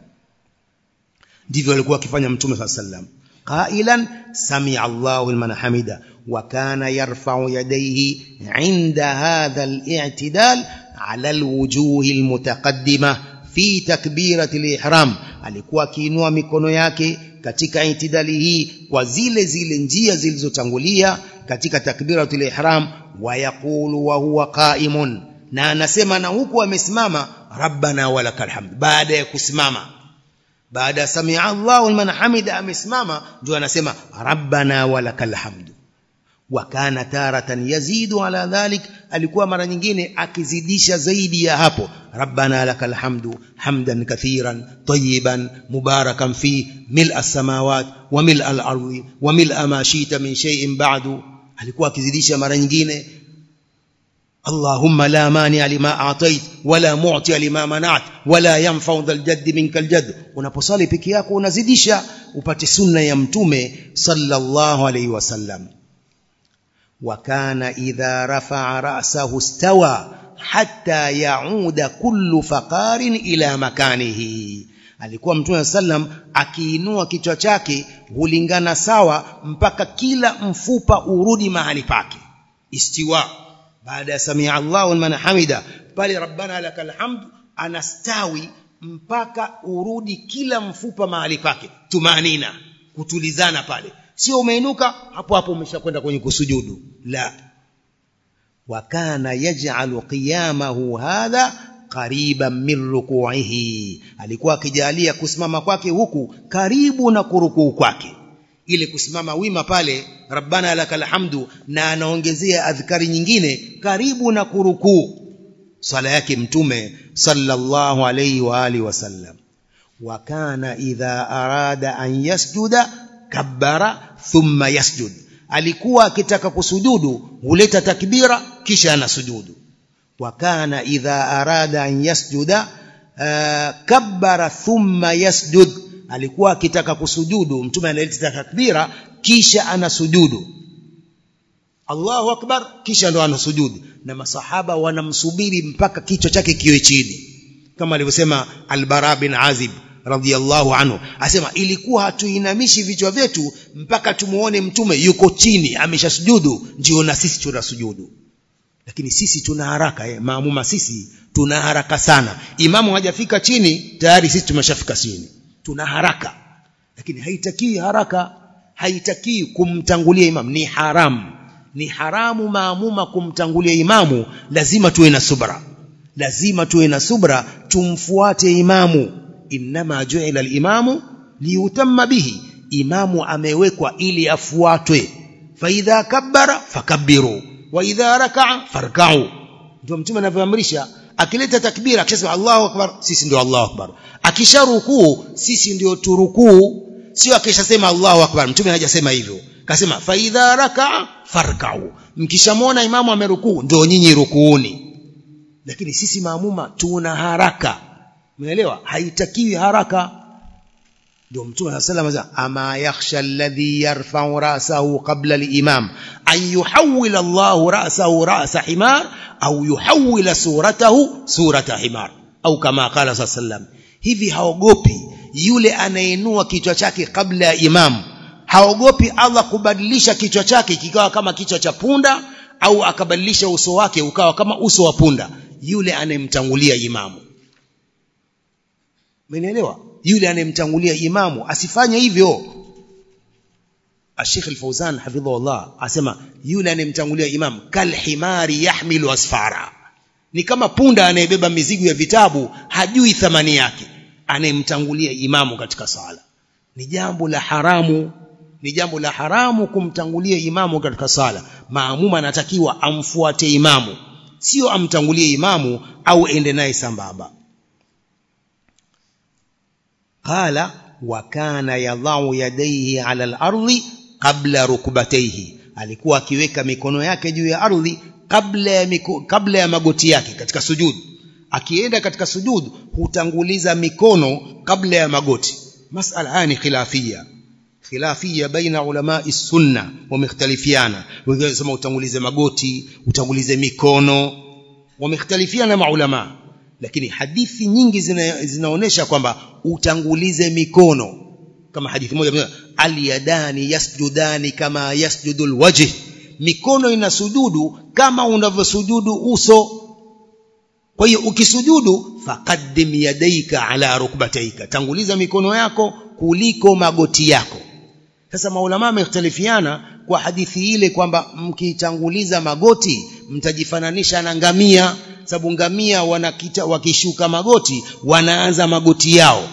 A: Ndivyo alikuwa akifanya Mtume sallam, qailan sami'a Allahu liman hamida, wa kana yarfa'u yadayhi 'inda hadha al-i'tidal 'ala al-wujuh al-mutaqaddimah fi takbirati al-ihram. Alikuwa akiinua mikono yake katika itidali hii kwa zile njia zilizotangulia katika takbiratul ihram, wa yaqulu wa huwa qa'imun, na anasema na huku amesimama rabbana walakal hamd. Baada ya kusimama, baada ya sami'a Allahu liman hamida amesimama ndio anasema rabbana walakal hamd. Wa kana taratan yazidu ala dhalik, alikuwa mara nyingine akizidisha zaidi ya hapo, rabbana lakal hamdu hamdan kathiran tayyiban mubarakan fi mil'a as-samawati wa mil'a al-ardi wa mil'a ma shi'ta min shay'in ba'du. Alikuwa akizidisha mara nyingine Allahumma la mani'a lima a'tait wala mu'ti'a lima mana'at wala yanfa'u dhal jaddi minkal jadd. Unaposali peke yako unazidisha upate sunna ya Mtume sallallahu alayhi wasallam. وكان إذا رفع رأسه استوى حتى يعود كل فقار إلى مكانه. Alikuwa Mtume sallam akiinua kichwa chake hulingana sawa mpaka kila mfupa urudi mahali pake. Istiwa, baada ya sami'a Allahu liman hamida pale rabbana lakal hamd anastawi mpaka urudi kila mfupa mahali pake. Tumanina, kutulizana pale, sio umeinuka hapo hapo umeshakwenda kwenye kusujudu, la. Wa kana yaj'alu qiyamahu hadha qariban min ruku'ihi, alikuwa akijalia kusimama kwake huku karibu na kurukuu kwake. Ile kusimama wima pale rabbana lakal hamdu, na anaongezea adhkari nyingine karibu na kurukuu. Sala yake Mtume sallallahu alayhi wa alihi wasallam. Wa kana idha arada an yasjuda kabbara thumma yasjud, alikuwa akitaka kusujudu huleta takbira kisha anasujudu. Wa kana idha arada an yasjuda kabbara thumma yasjud, alikuwa akitaka kusujudu Mtume analeta takbira kisha anasujudu, Allahu akbar, kisha ndo anasujudu, na masahaba wanamsubiri mpaka kichwa chake kiwe chini, kama alivyosema Al-Bara bin Azib radhiyallahu anhu, asema ilikuwa hatuinamishi vichwa vyetu mpaka tumuone Mtume yuko chini ameshasujudu ndio na sisi tunasujudu. Lakini sisi tuna haraka, maamuma sisi tuna haraka sana. Imamu hajafika chini tayari sisi tumeshafika chini, tuna haraka. Lakini haitaki haraka, haitaki kumtangulia imamu, ni haramu. Ni haramu maamuma kumtangulia imamu, lazima tuwe na subra. Lazima tuwe na subra, tumfuate imamu. Inma ju'ila al-imamu liyutamma bihi, imamu amewekwa ili afuatwe. Fa idha kabbara fakabbiru wa idha raka'a farka'u. Ndio Mtume anavyoamrisha, akileta takbira akisema Allahu akbar sisi ndio Allahu akbar, akisharukuu sisi ndio turukuu, sio akishasema Allahu akbar. Mtume hajasema hivyo, kasema fa idha raka'a farka'u, mkishamwona imamu amerukuu ndio nyinyi rukuuni. Lakini sisi maamuma tuna haraka, umeelewa? Haitakiwi haraka. Ndio Mtume sallallahu alayhi wasallam ama yakhsha alladhi yarfa'u ra'sahu qabla al-imam an yuhawwila Allahu ra'sahu ra'sa himar au yuhawwila suratahu surata himar, au kama qala sallallahu. Hivi haogopi yule anainua kichwa chake kabla ya imam, haogopi Allah kubadilisha kichwa chake kikawa kama kichwa cha punda, au akabadilisha uso wake ukawa kama uso wa punda? Yule anemtangulia imamu, umeelewa? Yule anemtangulia imamu asifanye hivyo. Sheikh Al-Fawzan hafidhahullah asema yule anemtangulia imamu kalhimari yahmilu asfara, ni kama punda anayebeba mizigo ya vitabu hajui thamani yake. Anemtangulia imamu katika sala ni jambo la haramu, ni jambo la haramu kumtangulia imamu katika sala. Maamuma anatakiwa amfuate imamu,
B: sio amtangulie imamu au ende naye sambamba. Qala wa kana yadhau yadayhi ala al-ardi qabla rukbatayhi, alikuwa akiweka mikono yake juu ya ardhi kabla ya magoti yake katika sujud. Akienda katika sujud hutanguliza mikono kabla ya magoti. Masala haya ni khilafia baina ulama sunna, wamekhtalifiana. Wengine wanasema utangulize magoti, utangulize mikono, wamekhtalifiana maulama. Lakini hadithi nyingi zinaonesha kwamba utangulize mikono, kama hadithi moja, al-yadani yasjudani kama yasjudul wajh, mikono inasujudu kama unavyosujudu uso. Kwa hiyo ukisujudu faqaddim yadayka ala rukbatayka, tanguliza mikono yako kuliko magoti yako. Sasa maulama wamekhtalifiana kwa hadithi ile kwamba mkitanguliza magoti mtajifananisha na ngamia, sababu ngamia wakishuka magoti wanaanza magoti yao.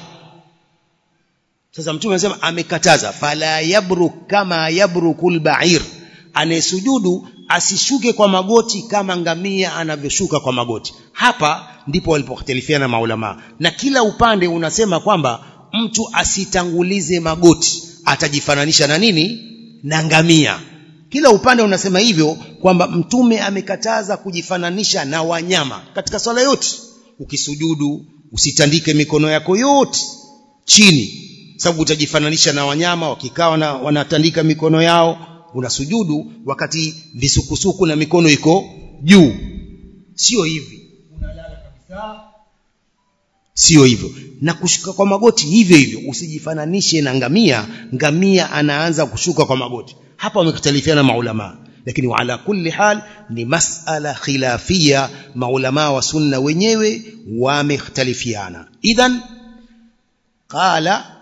B: Sasa mtume anasema amekataza, fala yabruk kama yabrukul ba'ir, anayesujudu asishuke kwa magoti kama ngamia anavyoshuka kwa magoti. Hapa ndipo walipokhtalifiana maulama, na kila upande unasema kwamba mtu asitangulize magoti, atajifananisha na nini? Na ngamia. Kila upande unasema hivyo kwamba mtume amekataza kujifananisha na wanyama katika swala yote. Ukisujudu usitandike mikono yako yote chini, sababu utajifananisha na wanyama wakikaa wanatandika mikono yao. Unasujudu wakati visukusuku na mikono iko juu, sio hivi, unalala kabisa, sio hivyo. Na kushuka kwa magoti hivyo hivyo, usijifananishe na ngamia anaanza kushuka kwa magoti. Hapa wamekhtalifiana maulama, lakini wala kulli hal ni masala khilafia, maulama wa sunna wenyewe wamekhtalifiana. Idhan qala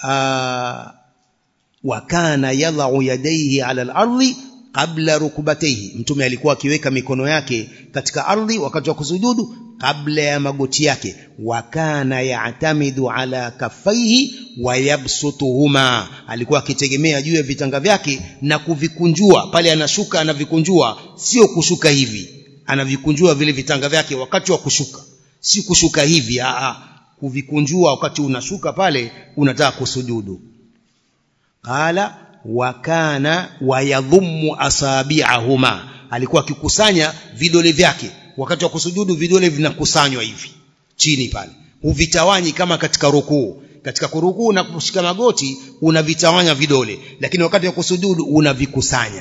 B: wa kana yadhau yadayhi ala al-ardi qabla rukbatayhi, mtume alikuwa akiweka mikono yake katika ardhi wakati wa kusujudu kabla ya magoti yake. Wa kana ya'tamidu ala kaffaihi wa yabsutuhuma, alikuwa akitegemea juu ya vitanga vyake na kuvikunjua. Pale anashuka anavikunjua, sio kushuka hivi, anavikunjua vile vitanga vyake wakati wa kushuka, si kushuka hivi, kuvikunjua wakati unashuka pale unataka kusujudu. Qala wa kana wayadhummu asabi'ahuma, alikuwa akikusanya vidole vyake wakati wa kusujudu. Vidole vinakusanywa hivi chini pale, huvitawanyi kama katika rukuu. Katika kurukuu na kushika magoti unavitawanya vidole, lakini wakati wa kusujudu unavikusanya.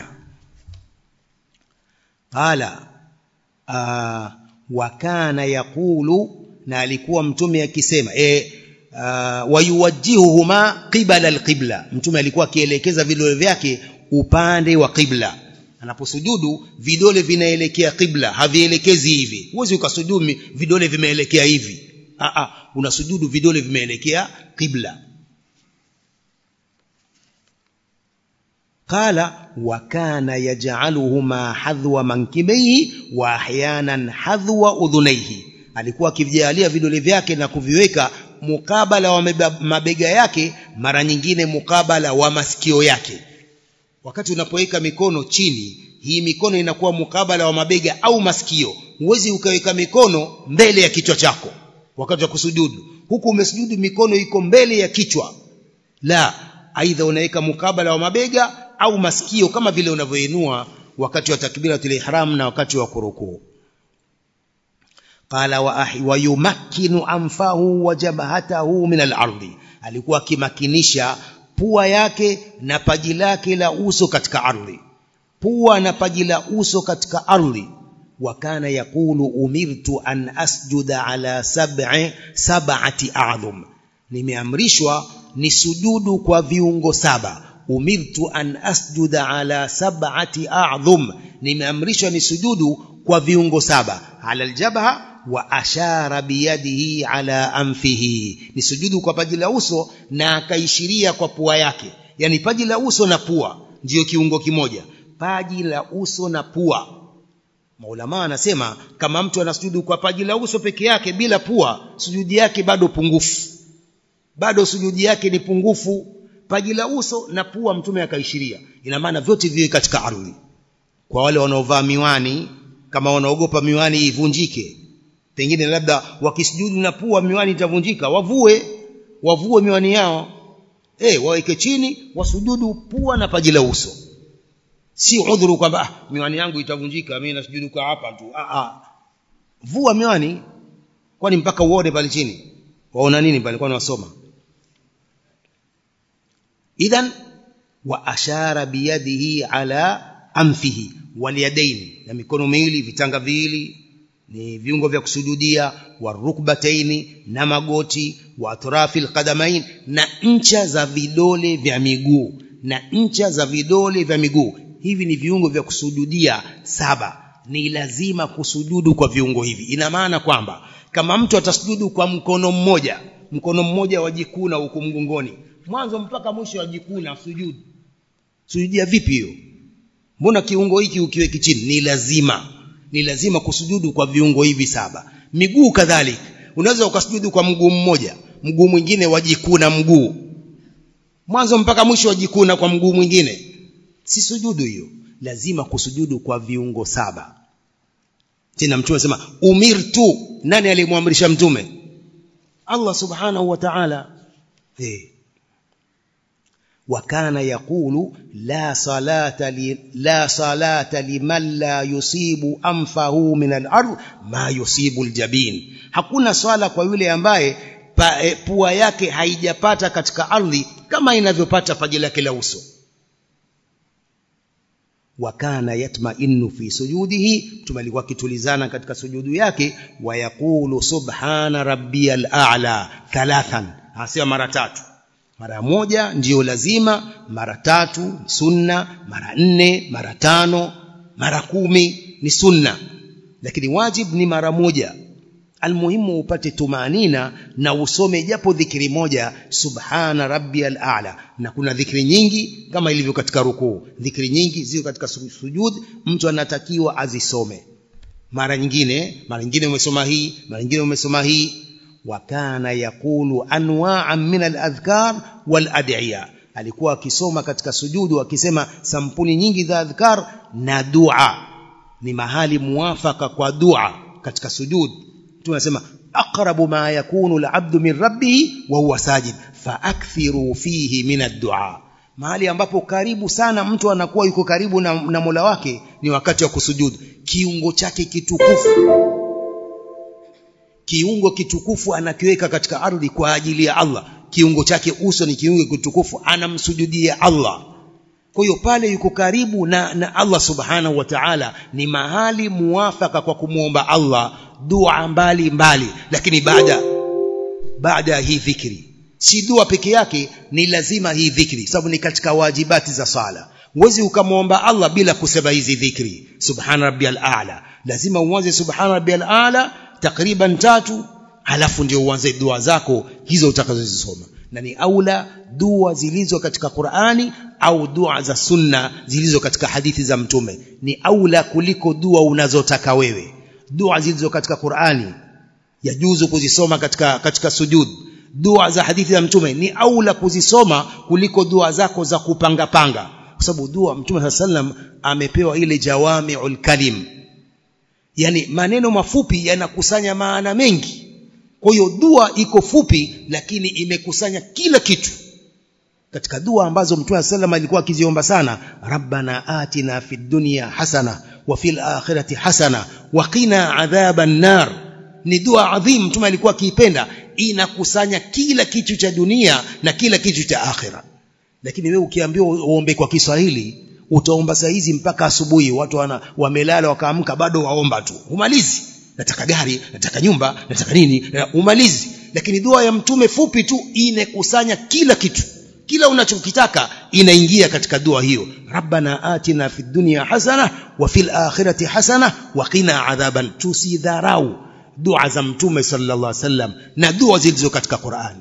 B: Qala wa kana yaqulu, na alikuwa mtume akisema wayuwajjihuhuma qibala alqibla, mtume alikuwa akielekeza vidole vyake upande wa qibla. Anaposujudu vidole vinaelekea qibla, havielekezi hivi. Huwezi ukasujudu vidole vimeelekea hivi, unasujudu vidole vimeelekea qibla. Qala wa kana yaj'aluhuma hadhwa mankibaihi wa ahyanan hadhwa udhunaihi, alikuwa akivijalia vidole vyake na kuviweka mukabala wa mabega yake, mara nyingine mukabala wa masikio yake. Wakati unapoweka mikono chini, hii mikono inakuwa mukabala wa mabega au masikio. Huwezi ukaweka mikono mbele ya kichwa chako wakati wa kusujudu, huku umesujudu mikono iko mbele ya kichwa. La, aidha unaweka mukabala wa mabega au masikio, kama vile unavyoinua wakati wa takbiratul ihram na wakati wa kurukuu. Qala wa yumakkinu anfahu wa jabhatahu min al-ardi, alikuwa akimakinisha pua yake na paji lake la uso katika ardhi, pua na paji la uso katika ardhi. Wa kana yaqulu umirtu an asjuda ala sab'ati a'dhum, nimeamrishwa nisujudu kwa viungo saba. Umirtu an asjuda ala sab'ati a'dhum, nimeamrishwa nisujudu kwa viungo saba. Ala aljabha wa ashara biyadihi ala anfihi, nisujudu kwa paji la uso na akaishiria kwa pua yake. Yani paji la uso na pua ndio kiungo kimoja, paji la uso na pua. Maulama anasema kama mtu anasujudu kwa paji la uso peke yake bila pua, sujudi yake bado pungufu, bado sujudi yake ni pungufu. Paji la uso na pua mtume akaishiria, ina maana vyote viwe katika ardhi. Kwa wale wanaovaa miwani kama wanaogopa miwani ivunjike, pengine labda wakisujudu na pua miwani itavunjika, wavue miwani yao, waweke chini, wasujudu pua na paji la uso. Si udhuru kwamba miwani yangu itavunjika, mimi nasujudu kwa hapa tu. Vua miwani, kwani mpaka uone pale chini. Waona nini pale, kwani wasoma? Idhan wa ashara biyadihi ala anfihi wal yadaini, na mikono miwili, vitanga viwili ni viungo vya kusujudia, wa rukbataini, na magoti, wa atrafil qadamain, na ncha za vidole vya miguu, hivi ni viungo vya kusujudia 7. Ni lazima kusujudu kwa viungo hivi. Ina maana kwamba kama mtu atasujudu kwa mkono mmoja wajikuna huko mgongoni, mwanzo mpaka mwisho wajikuna, sujudia vipi hiyo? Mbona kiungo hiki ukiweki chini? Ni lazima kusujudu kwa viungo hivi 7. Miguu kadhalika, unaweza ukasujudu kwa mguu mmoja, mguu mwingine wajikuna mguu, mwanzo mpaka mwisho wajikuna kwa mguu mwingine, si sujudu hiyo. Lazima kusujudu kwa viungo 7. Tena mtume anasema umirtu. Nani alimwamrisha mtume? Allah subhanahu wa ta'ala. Wa kana yaqulu la salata liman la yusibu anfahu min al-ard ma yusibu al-jabin. Hakuna swala kwa yule ambaye pua yake haijapata katika ardhi kama inavyopata paji lake la uso. Wa kana yatma'innu fi sujudihi, tumalikuwa kitulizana katika sujudu yake, wa yaqulu subhana rabbiyal a'la 3, hasa mara 3. Mara moja ndiyo lazima, mara 3 sunna, mara 4, mara 5, mara 10 ni sunna, lakini wajib ni mara moja. Almuhimu upate tumanina na usome japo dhikri moja, subhana rabbiyal a'la. Na kuna dhikri nyingi kama ilivyo katika rukuu, dhikri nyingi zio katika sujud, mtu anatakiwa azisome. Mara nyingine umesoma hii, mara nyingine umesoma hii. Wa kana yaqulu anwa'an min al-adhkar wal ad'iya, alikuwa akisoma katika sujudu akisema sampuli nyingi za adhkar na dua. Ni mahali muafaka kwa dua katika sujud. Tunasema aqrabu ma yakunu al-'abdu min rabbih wa huwa sajid faakthiru fihi min ad-du'a. Mahali ambapo karibu sana mtu anakuwa yuko karibu na Mola wake ni wakati wa kusujudu. Kiungo kitukufu anakiweka katika ardhi kwa ajili ya Allah. Kiungo chake uso ni kiungo kitukufu, anamsujudia Allah. Kwa hiyo pale yuko karibu na Allah subhanahu wa ta'ala, ni mahali muafaka kwa kumuomba Allah dua mbali. Lakini baada hii dhikri, si dua peke yake, ni lazima hii dhikri, sababu ni katika wajibati za sala. Huwezi ukamwomba Allah bila kusema hizi dhikri, subhana rabbiyal a'la. Lazima uanze subhana rabbiyal a'la takriban 3, halafu ndio uanze dua zako hizo utakazozisoma. Na ni aula dua zilizo katika Qur'ani au dua za sunna zilizo katika hadithi za mtume, ni aula kuliko dua unazotaka wewe. Dua zilizo katika Qur'ani yajuzu kuzisoma katika sujud. Dua za hadithi za mtume ni aula kuzisoma kuliko dua zako za kupanga, kwa sababu dua mtume sallam amepewa ile jawami'ul kalim, yani maneno mafupi yanakusanya maana mengi. Kwa hiyo dua iko fupi lakini imekusanya kila kitu. Katika dua ambazo mtume sallam alikuwa akiziomba sana, rabbana atina fid dunya hasana wa fil akhirati hasana wa qina adhaban nar, ni dua adhim mtume alikuwa akiipenda, inakusanya kila kitu cha dunia na kila kitu cha akhira. Lakini wewe ukiambiwa uombe kwa Kiswahili, utaomba saa hizi mpaka asubuhi, watu wamelala wakaamka bado waomba tu, umalizi. Nataka gari, nataka nyumba, nataka nini, umalizi. Lakini dua ya mtume fupi tu inekusanya kila kitu, kila unachokitaka inaingia katika dua hiyo. Rabbana atina fid dunya hasana wa fil akhirati hasana wa qina adhaban. Tusidharau dua za mtume sallallahu alaihi wasallam na dua zilizo katika Qur'an.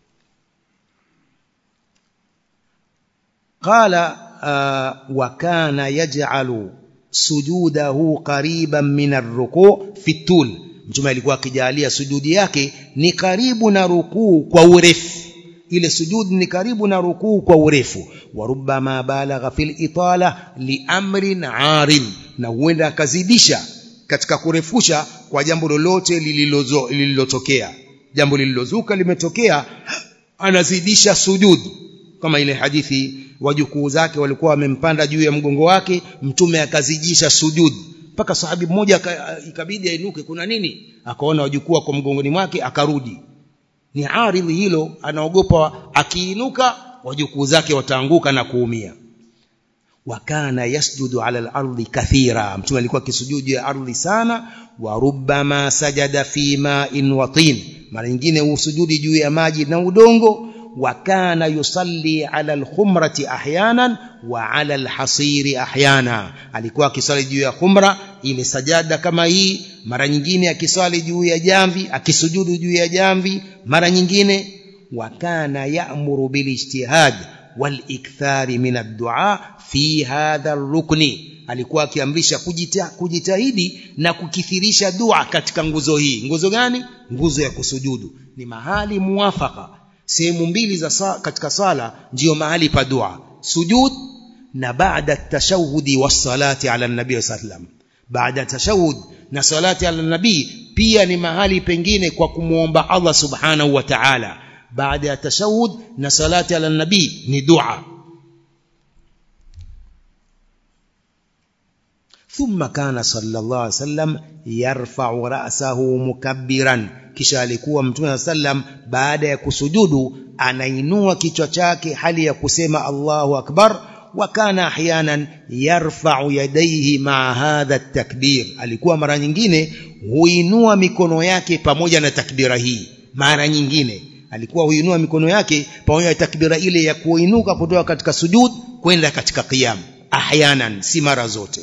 B: Qala wa kana yaj'alu sujudahu qariban min ar-ruku' fi tul. Mtume alikuwa akijalia sujudi yake ni karibu na rukuu kwa urefu. Ile sujudi ni karibu na rukuu kwa urefu. Wa rubbama balagha fil itala li amrin arin, na huenda akazidisha katika kurefusha kwa jambo lolote lililotokea. Jambo lililozuka limetokea, anazidisha sujud. Kama ile hadithi wajukuu zake walikuwa wamempanda juu ya mgongo wake, mtume akazidisha sujud mpaka sahabi mmoja ikabidi ainuke, kuna nini? Akaona wajukuu kwa mgongoni mwake, akarudi. Ni aridhi hilo, anaogopa akiinuka wajukuu zake wataanguka na kuumia. Wakana yasjudu ala al-ardi kathira, mtume alikuwa akisujudu ya ardhi sana. Wa rubbama sajada fi ma'in wa tin, mara nyingine usujudi juu ya maji na udongo. Wakana yusalli ala al-khumrati ahyanan wa ala al-hasiri ahyana, alikuwa akisali juu ya khumra, ile sajada kama hii. Mara nyingine akisali juu ya jamvi, akisujudu juu ya jamvi mara nyingine. Wakana ya'muru bil ijtihad wal ikthari min ad-du'a fi hadha ar-rukni, alikuwa akiamrisha kujitahidi na kukithirisha dua katika nguzo hii. Nguzo gani? Nguzo ya kusujudu. Ni mahali muwafaka, sehemu mbili za katika sala ndio mahali pa dua, sujud na baada at-tashahhudi was-salati ala an-nabii sallam. Baada tashahhud na salati ala nabii pia ni mahali pengine kwa kumuomba Allah subhanahu wa ta'ala. Baada ya tashahhud na salati ala nabii ni dua. Thumma kana sallallahu alayhi wasallam yarfa'u ra'sahu mukabbiran, kisha alikuwa mtume sallam baada ya kusujudu anainua kichwa chake hali ya kusema Allahu akbar. Wa kana ahyanan yarfa'u yadayhi ma'a hadha at-takbir, alikuwa mara nyingine huinua mikono yake pamoja na takbira hii. Mara nyingine alikuwa huinua mikono yake pamoja na takbira ile ya kuinuka kutoka katika sujud kwenda katika qiyam, ahyanan, si mara zote.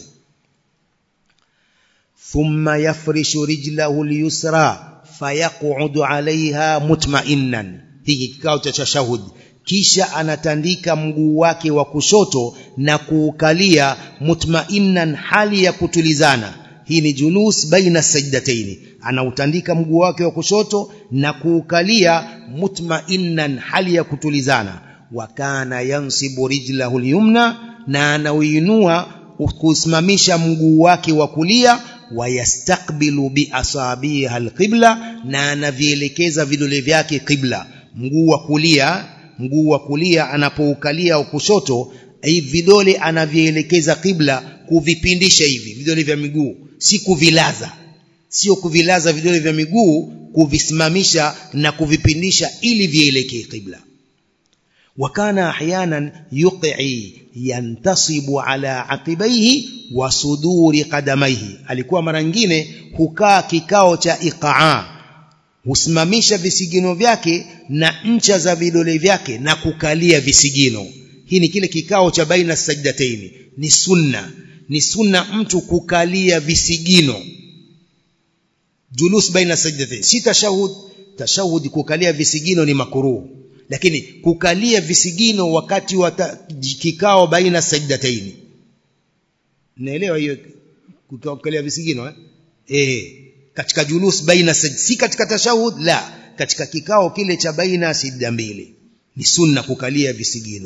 B: Thumma yafrishu rijlahu al-yusra fayaqudu 'alayha mutma'innan, hiki kikao cha tashahhud. Kisha anatandika mguu wake wa kushoto na kuukalia mutma'innan, hali ya kutulizana. Hii ni julus baina sajdataini, anautandika mguu wake wa kushoto na kuukalia mutma'innan, hali ya kutulizana. Wa kana yansibu rijlahu al-yumna, na anauinua kusimamisha mguu wake wa kulia. Wa yastaqbilu bi asabiha al-qibla, na anavielekeza vidole vyake qibla. Mguu wa kulia anapoukalia wa kushoto, hivi vidole anavielekeza qibla, kuvipindisha hivi vidole vya miguu, si kuvilaza. Sio kuvilaza vidole vya miguu, kuvisimamisha na kuvipindisha ili vielekee qibla. Wakana ahyanan yuqi yantasibu ala aqibaihi wa suduri qadamaihi, alikuwa mara nyingine hukaa kikao cha iqaa, husimamisha visigino vyake na ncha za vidole vyake na kukalia visigino. Hii ni kile kikao cha baina sajdataini. Ni sunna mtu kukalia visigino, julus baina sajdataini, si tashahhud. Tashahhud kukalia visigino ni makruh, lakini kukalia visigino wakati wa kikao baina sajdataini, naelewa hiyo kukalia visigino katika julus baina si katika tashahhud, la, katika kikao kile cha baina sijda mbili ni sunna kukalia visigino.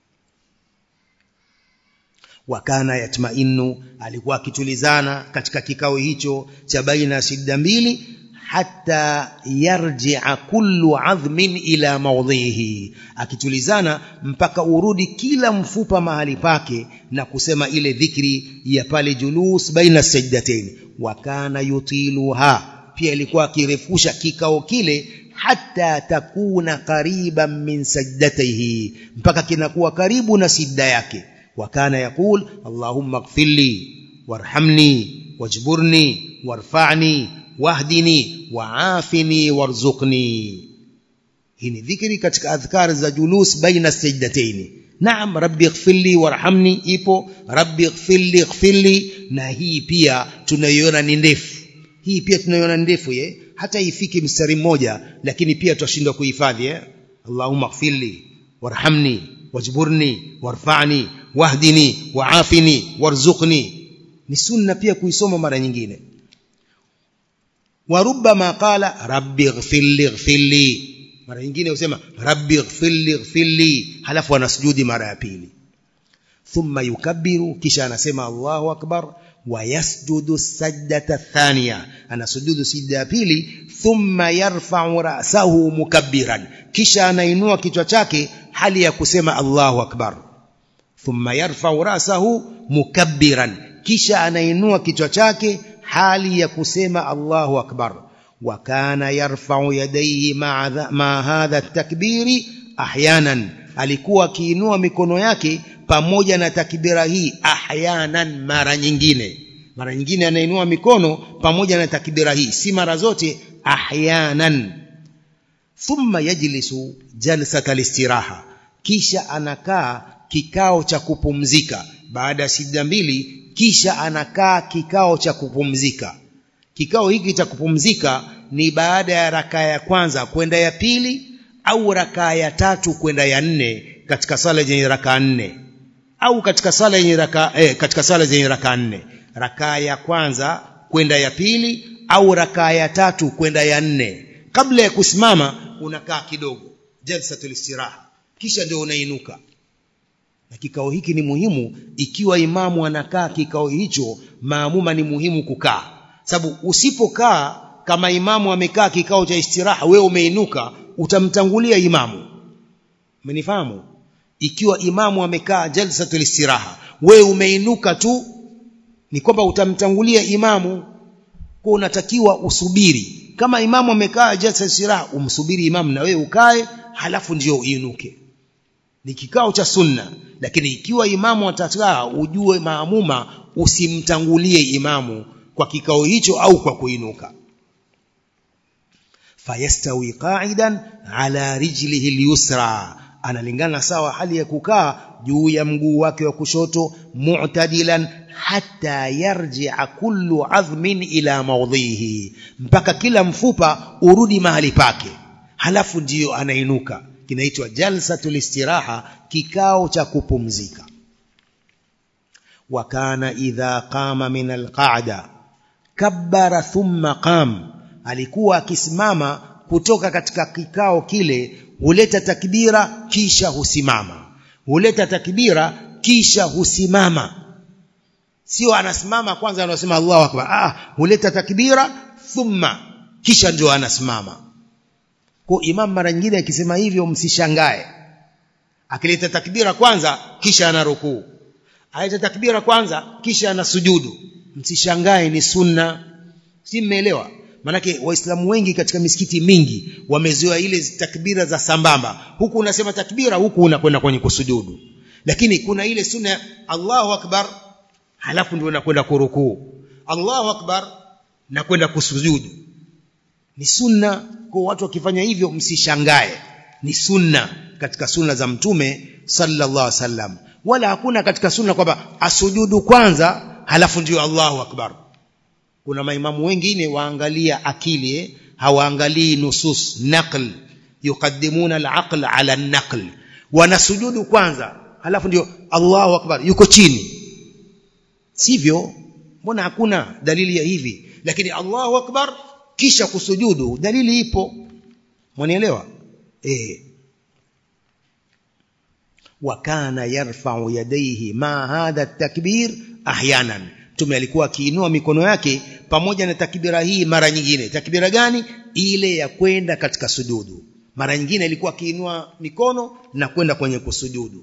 B: Wakana yatmainu, alikuwa akitulizana katika kikao hicho cha baina sijda mbili, hatta yarji'a kullu 'azmin ila mawdhihi, akitulizana mpaka urudi kila mfupa mahali pake na kusema ile dhikri ya pale julus baina sajdatayn. Wakana yutiluha, pia ilikuwa akirefusha kikao kile, hatta takuna qariban min sajdatihi, mpaka kinakuwa karibu na sijda yake. Wakana yaqul Allahumma ighfirli warhamni wajburni warfa'ni wahdini waafini warzuqni. Hii ni dhikri katika adhkar za julus baina sajdataini. Naam, rabbi ighfirli warhamni ipo, rabbi ighfirli, na hii pia tunaiona ni ndefu. Hata ifiki mstari mmoja, lakini pia tutashindwa kuhifadhi. Allahumma ighfirli warhamni wajburni warfa'ni wahdini waafini warzuqni, ni sunna pia kuisoma mara nyingine. Warubama qala rabbi ighfirli, mara nyingine usema rabbi ighfirli, halafu anasujudi mara ya pili. Thumma yukabbiru, kisha anasema Allahu akbar. ويسجد السجدة الثانية أنا سجود سجدة pili ثم يرفع رأسه مكبرا kisha anainua kichwa chake hali ya kusema Allahu Akbar ثم يرفع رأسه مكبرا kisha anainua kichwa chake hali ya kusema Allahu Akbar وكان يرفع يديه مع هذا التكبير أحيانا alikuwa akiinua mikono yake pamoja na takbira hii ahyanan mara nyingine anainua mikono pamoja na takbira hii si mara zote ahyanan thumma yajlisu jalsat al-istiraha kisha anakaa kikao cha kupumzika baada ya sijda mbili kisha anakaa kikao cha kupumzika kikao hiki cha kupumzika ni baada ya rakaa ya kwanza kwenda ya pili au rakaa ya tatu kwenda ya nne katika sala yenye rakaa nne au katika sala yenye rakaa nne rakaa ya kwanza kwenda ya pili au rakaa ya tatu kwenda ya nne kabla ya kusimama unakaa kidogo jalsatul istiraha kisha ndio unainuka na kikao hiki ni muhimu ikiwa imamu anakaa kikao hicho maamuma ni muhimu kukaa sababu usipokaa kama imamu amekaa kikao cha istiraha wewe umeinuka utamtangulia imamu umenifahamu ikiwa imamu amekaa jalsatul istiraha wewe umeinuka tu ni kwamba utamtangulia imamu kwa unatakiwa usubiri kama imamu amekaa jalsatul istiraha umsubiri imamu na wewe ukae halafu ndio uinuke ni kikao cha sunna lakini ikiwa imamu atakaa ujue maamuma usimtangulie imamu kwa kikao hicho au kwa kuinuka fayastawi qa'idan ala rijlihi al-yusra analingana sawa hali ya kukaa juu ya mguu wake wa kushoto mu'tadilan hatta yarji'a kullu 'azmin ila mawdhihi mpaka kila mfupa urudi mahali pake halafu ndio anainuka kinaitwa jalsatul istiraha kikao cha kupumzika wa kana idha qama min al-qa'da kabbara thumma qam alikuwa akisimama kutoka katika kikao kile huleta takbira kisha husimama sio anasimama kwanza anasema Allahu Akbar huleta takbira thumma kisha ndio anasimama kwa imam mara nyingine akisema hivyo msishangae akileta takbira kwanza kisha anarukuu aita takbira kwanza kisha anasujudu msishangae ni sunna si mmeelewa manake waislamu wengi katika misikiti mingi wamezoea ile takbira za sambamba huku unasema takbira huku unakwenda kwenye kusujudu lakini kuna ile sunna Allahu Akbar halafu ndio unakwenda kurukuu Allahu Akbar na kwenda kusujudu ni sunna kwa watu wakifanya hivyo msishangae ni sunna katika sunna za mtume sallallahu alaihi wasallam wala hakuna katika sunna kwamba asujudu kwanza halafu ndio Allahu Akbar kuna maimamu wengine waangalia akili hawaangalii nusus naql yuqaddimuna al-aql ala an-naql wanasujudu kwanza halafu ndio Allahu Akbar yuko chini sivyo mbona hakuna dalili ya hivi lakini Allahu Akbar kisha kusujudu dalili ipo mwanielewa wa kana yarfa'u yadayhi ma hadha at-takbir ahyanan Mtume alikuwa akiinua mikono yake pamoja na takbira hii mara nyingine takbira gani ile ya kwenda katika sujudu mara nyingine alikuwa akiinua mikono na kwenda kwenye kusujudu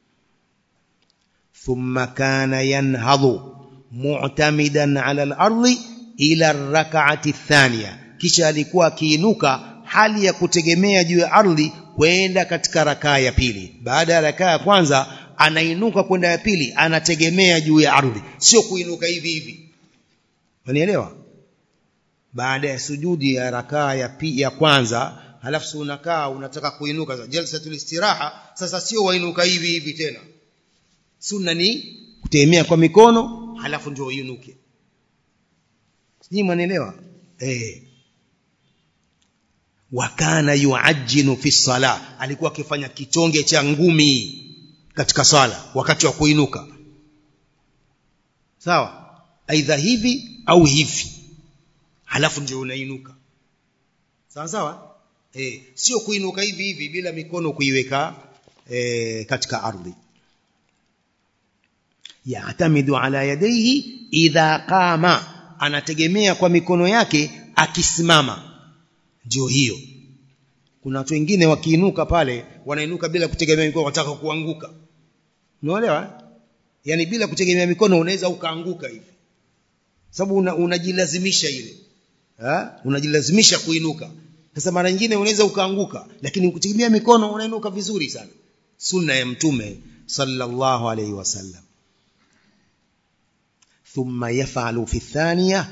B: thumma kana yanhadhu mu'tamidan 'ala al-ardi ila ar-rak'ati ath-thaniya kisha alikuwa akiinuka hali ya kutegemea juu ya ardhi kwenda katika rakaa ya pili baada ya rakaa ya kwanza anainuka kwenda ya pili anategemea juu ya ardhi sio kuinuka hivi unanielewa baada ya sujudi ya rakaa ya kwanza halafu unakaa unataka kuinuka jalsatul istiraha sasa sio wainuka hivi tena sunna ni kutegemea kwa mikono halafu ndio uinuke sijui mnaelewa wakana yuajjinu fi salah alikuwa akifanya kitonge cha ngumi katika sala wakati wa kuinuka sawa aidha hivi au hivi halafu ndio unainuka sawa sio kuinuka hivi bila mikono kuiweka katika ardhi Ya'tamidu ala yadayhi idha qama, anategemea kwa mikono yake akisimama. Ndio hiyo. Kuna watu wengine wakiinuka pale wanainuka bila kutegemea mikono, wataka kuanguka. Unaelewa? Yani bila kutegemea mikono unaweza ukaanguka hivi. Sababu unajilazimisha ile. Unajilazimisha kuinuka. Sasa mara nyingine unaweza ukaanguka, lakini ukitegemea mikono unainuka vizuri sana. Sunna ya Mtume sallallahu alayhi wasallam. Thumma yaf'alu fi thaniya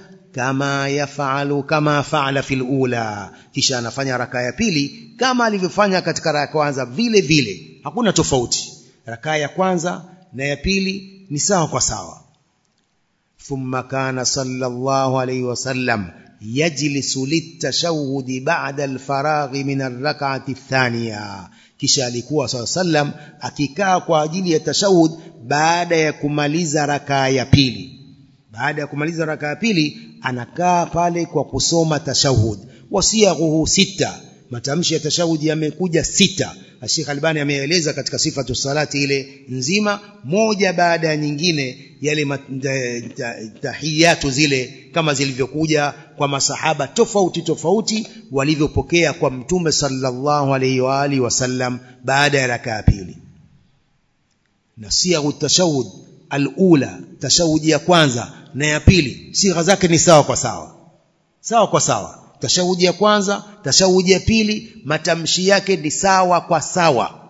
B: kama fa'ala fil ula, kisha anafanya raka ya pili kama alivyofanya katika raka ya kwanza vile vile, hakuna tofauti. Raka ya kwanza na ya pili ni sawa kwa sawa. Thumma kana sallallahu alayhi wasallam yajlisu litashahhud ba'da alfaragh min arrak'ati athaniya, kisha alikuwa sallam akikaa kwa ajili ya tashahhud baada ya kumaliza raka ya pili. Baada ya kumaliza raka ya pili anakaa pale kwa kusoma tashahhud. Wasiyaghuhu 6, matamshi ya tashahhud yamekuja 6. Sheikh Albani ameeleza katika sifatu salati ile nzima, moja baada ya nyingine, yale tahiyatu zile kama zilivyokuja kwa masahaba tofauti tofauti walivyopokea kwa Mtume sallallahu alayhi wa alihi wasallam baada ya raka ya pili. Nasiya tashahhud al-ula, tashahhud ya kwanza na ya pili, sigha zake ni sawa kwa sawa. Sawa kwa sawa. Tashahudi ya kwanza, tashahudi ya pili, matamshi yake ni sawa kwa sawa.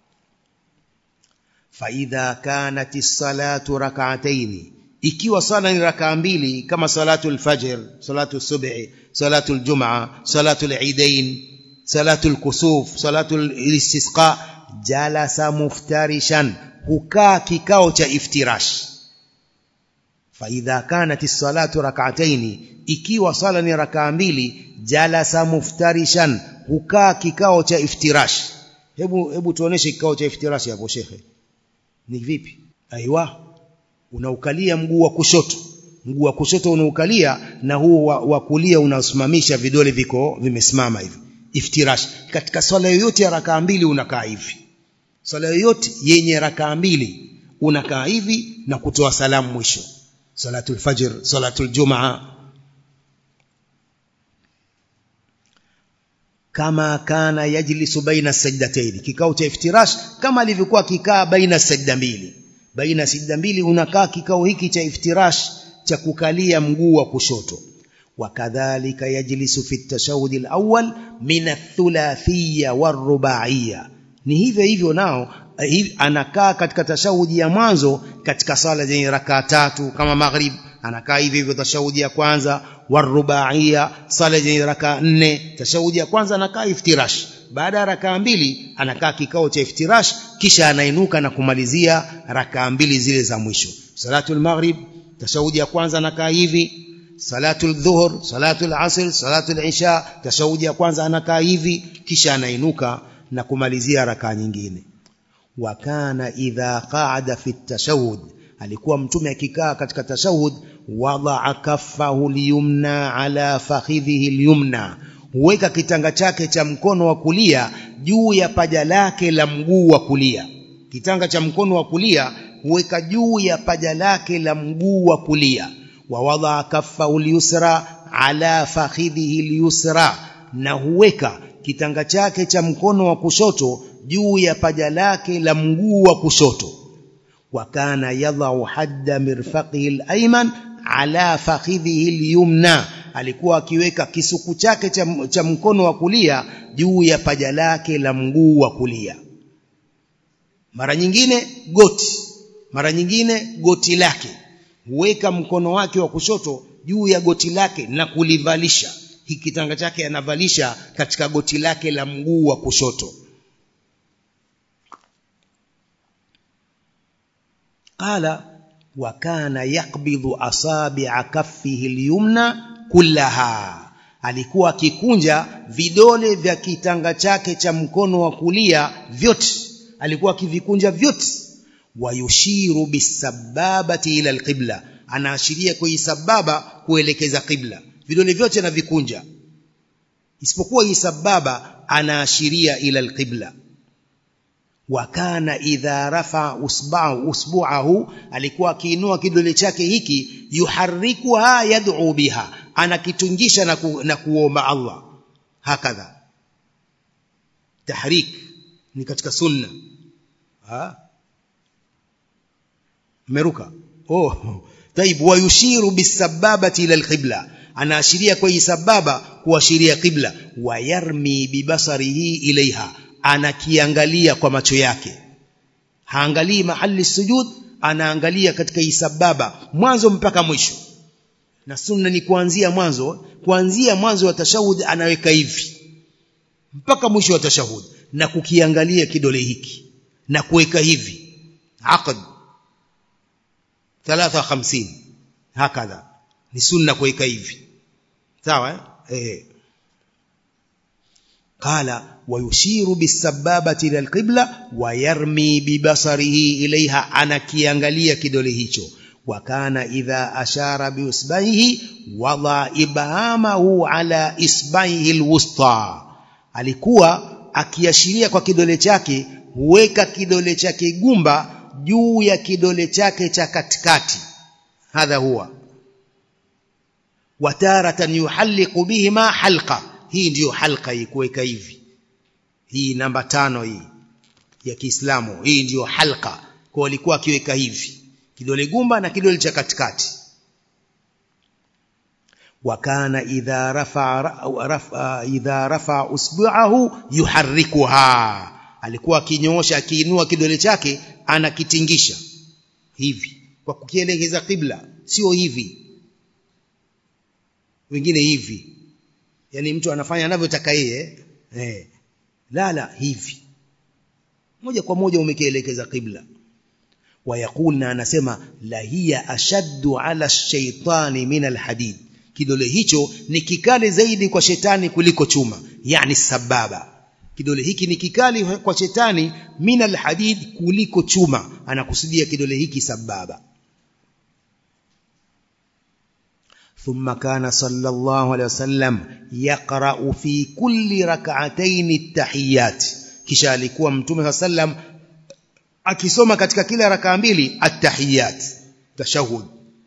B: Fa idha kanatis salatu rak'atayn, ikiwa sala ni rak'a mbili kama salatul fajr, salatul subhi, salatul jumaa, salatul eidain, salatul kusuf, salatul istisqa, jalasa muftarishan, hukaa kikao cha iftirash. Fa idha kanatis salatu rak'atayn, ikiwa sala ni rak'a mbili, jalasa muftarishan, hukaa kikao cha iftirash. Hebu tuoneshe kikao cha iftirash hapo shekhe. Ni vipi? Aiwa, unaukalia mguu wa kushoto. Mguu wa kushoto unaukalia na huu wa kulia unasimamisha, vidole viko vimesimama hivi. Iftirash. Katika swala yoyote ya rak'a mbili unakaa hivi. Swala yoyote yenye rak'a mbili unakaa hivi na kutoa salamu mwisho. Salatul fajr, salatul jumaa. Kama kana yajlisu baina sajdatayn, kikao cha iftirash kama alivyokuwa kikaa baina sajda mbili. Baina sajda mbili unakaa kikao hiki cha iftirash cha kukalia mguu wa kushoto. Wakadhalika yajlisu fi at-tashahhud al-awwal min ath-thulathiyya war-ruba'iyya, ni hivyo hivyo nao anakaa katika tashahudi ya mwanzo katika sala zenye raka tatu kama maghrib, anakaa hivyo hivyo tashahudi ya kwanza. Warubaiya, sala zenye raka 4, tashahudi ya kwanza anakaa iftirash, baada ya raka mbili anakaa kikao cha iftirash, kisha anainuka na kumalizia raka mbili zile za mwisho. Salatul maghrib, tashahudi ya kwanza anakaa hivi. Salatul dhuhur, salatul asr, salatul isha, tashahudi ya kwanza anakaa hivi, kisha anainuka na kumalizia raka nyingine. Wa kana idha qa'ada fi at-tashahhud, alikuwa Mtume akikaa katika tashahhud, wada'a kaffahu al-yumna ala fakhidhihi al-yumna, huweka kitanga chake cha mkono wa kulia juu ya paja lake la mguu wa kulia. Kitanga cha mkono wa kulia huweka juu ya paja lake la mguu wa kulia. Wa wada'a kaffahu al-yusra ala fakhidhihi al-yusra, na huweka kitanga chake cha mkono wa kushoto juu ya paja lake la mguu wa kushoto. Wa kana yadhau hadda mirfaqihi al-ayman ala fakhidhihi al-yumna, alikuwa akiweka kisuku chake cha mkono wa kulia juu ya paja lake la mguu wa kulia. Mara nyingine goti, mara nyingine goti lake, huweka mkono wake wa kushoto juu ya goti lake na kulivalisha. Hiki kitanga chake anavalisha katika goti lake la mguu wa kushoto. Qala wa kana yaqbidhu asabi'a kaffihi al-yumna kullaha, alikuwa akikunja vidole vya kitanga chake cha mkono wa kulia vyote, alikuwa akivikunja vyote. Wa yushiru bisababati ila al-qibla, anaashiria kwa sababa kuelekeza qibla. Vidole vyote anavikunja isipokuwa hii sababa anaashiria ila al-qibla. wa kana idha rafa usbu'ahu, alikuwa akiinua kidole chake hiki, yuharrikuha yad'u biha, anakitungisha na kuomba Allah. Hakadha tahrik ni katika sunna. meruka طيب. ويشير بالسبابة إلى القبلة, anaashiria kwa hii sababa kuashiria qibla. Wayarmi bibasarihi ilaiha, anakiangalia kwa macho yake, haangalii mahali sujud, anaangalia katika hii sababa mwanzo mpaka mwisho. Na sunna ni kuanzia mwanzo wa tashahud anaweka hivi mpaka mwisho wa tashahud, na kukiangalia kidole hiki na kuweka hivi aqd 53 hakadha, ni sunna kuweka hivi, sawa قال ويشير بالسبابة إلى القبلة ويرمي ببصره إليها, anakiangalia kidole hicho. وكان إذا أشار بإصبعه وضع إبهامه على إصبعه الوسطى, alikuwa akiashiria kwa kidole chake, huweka kidole chake gumba juu ya kidole chake cha katikati. Hadha huwa. Wataratan yuhalliqu bihima halqa, hii ndio halqa, hii kuweka hivi, hii namba 5 hii ya Kiislamu, hii ndio halqa. Kwa alikuwa akiweka hivi kidole gumba na kidole cha katikati. Wakana idha rafa usbu'ahu yuharrikuha, alikuwa akinyoosha, akiinua kidole chake anakitingisha hivi kwa kukielekeza qibla, sio hivi wengine hivi, yani mtu anafanya anavyotaka yeye la hivi moja kwa moja umekielekeza qibla. Wayakulna, anasema la hiya ashaddu ala ash-shaytani min al-hadid, kidole hicho ni kikali zaidi kwa shetani kuliko chuma, yani sababa. Kidole hiki ni kikali kwa shetani min al-hadid, kuliko chuma, anakusudia kidole hiki sababa. ثم كان صلى الله عليه وسلم يقرأ في كل ركعتين التحيات, kisha alikuwa mtume sallam akisoma katika kila rakaa mbili at-tahiyat, tashahhud.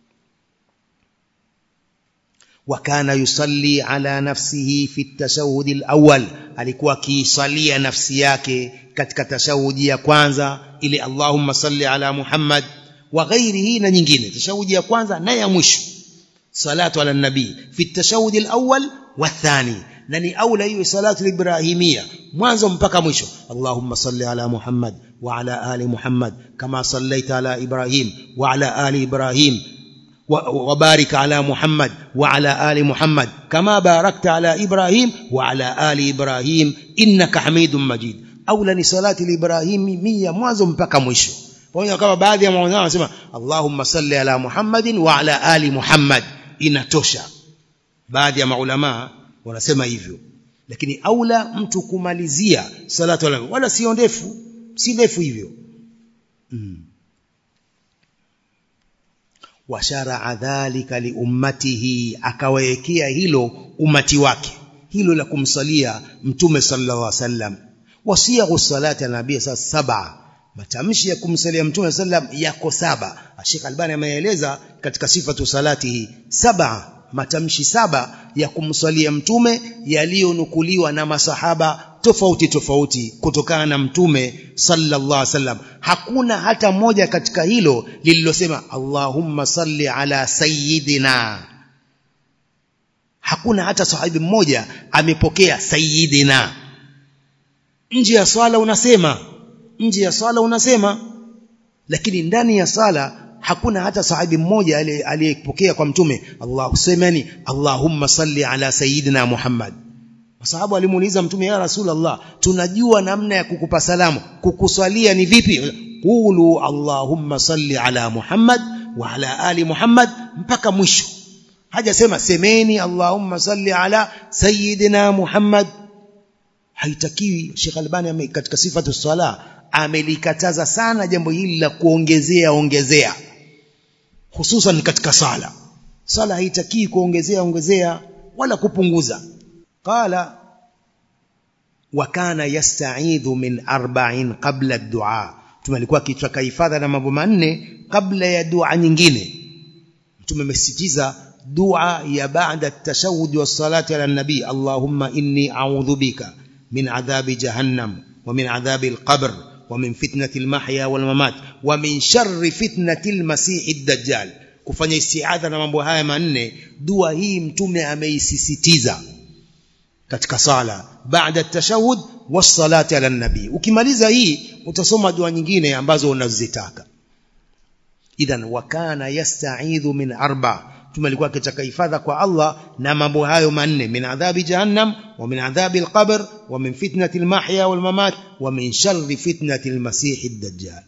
B: وكان يصلي على نفسه في التشهد الأول, alikuwa akisalia nafsi yake katika tashahudi ya kwanza ile Allahumma salli ala Muhammad wa ghairihi, na nyingine tashahudi ya kwanza na ya mwisho salatu ala nabii fi at-tashahhud al-awwal wa ath-thani, na ni aula hiyo salatu al-ibrahimia mwanzo mpaka mwisho. Allahumma salli ala Muhammad wa ala ali Muhammad kama sallaita ala Ibrahim wa ala ali Ibrahim wa barik ala Muhammad wa ala ali Muhammad kama barakta ala Ibrahim wa ala ali Ibrahim innaka Hamidum Majid. Aula ni salati al-ibrahimia mwanzo mpaka mwisho. Pamoja kama baadhi ya maulama wanasema Allahumma salli ala Muhammadin wa ala ali Muhammad, inatosha. Baadhi ya maulama wanasema hivyo, lakini aula mtu kumalizia salatu ala, wala sio ndefu, si ndefu hivyo. Washara dhalika li ummatihi, akawekea hilo umati wake, hilo la kumsalia mtume sallallahu alaihi wasallam. Wasiyaghu salati nabii 7, matamshi ya kumsalia mtume sallam yako 7. Sheikh Albani ameeleza katika sifatu salatihi 7, matamshi 7 ya kumsalia mtume yaliyonukuliwa na masahaba tofauti kutokana na mtume sallallahu alaihi wasallam. Hakuna hata moja katika hilo lililosema Allahumma salli ala sayyidina, hakuna hata sahibi mmoja amepokea sayyidina. Nje ya swala unasema, lakini ndani ya sala hakuna hata sahibi mmoja aliyepokea kwa mtume Allahumma salli ala sayyidina Muhammad. Masahaba walimuuliza mtume, ya Rasulullah, tunajua namna ya kukupa salamu, kukuswalia ni vipi? Qulu Allahumma salli ala Muhammad wa ala ali Muhammad mpaka mwisho. Hajasema semeni Allahumma salli ala sayyidina Muhammad. Haitakiwi. Sheikh Albani katika sifatu sala amelikataza sana jambo hili la kuongezea, hususan katika sala haitakiwi kuongezea wala kupunguza. Qala wa kana yasta'idhu min 4 qabla ad-du'a. Mtume alikuwa akitaka hifadha na mambo manne kabla ya dua nyingine. Mtume amesisitiza dua ya baada at-tashahhud wa salati ala nabi, Allahumma inni a'udhu bika min adhabi jahannam wa min adhabi al-qabr wa min fitnati al-mahya wal mamat wa min sharri fitnati al-masih ad-dajjal. Kufanya isti'adha na mambo haya manne, dua hii mtume ameisisitiza katika sala baada at-tashahhud wa salati ala nabi. Ukimaliza hii utasoma dua nyingine ambazo unazitaka. Idhan wa kana yasta'idhu min 4. Mtume alikuwa akitaka hifadha kwa Allah na mambo hayo manne: min adhabi jahannam wa min adhabi al-qabr wa min fitnati al-mahya wal mamat wa min sharri fitnati al-masih ad-dajjal.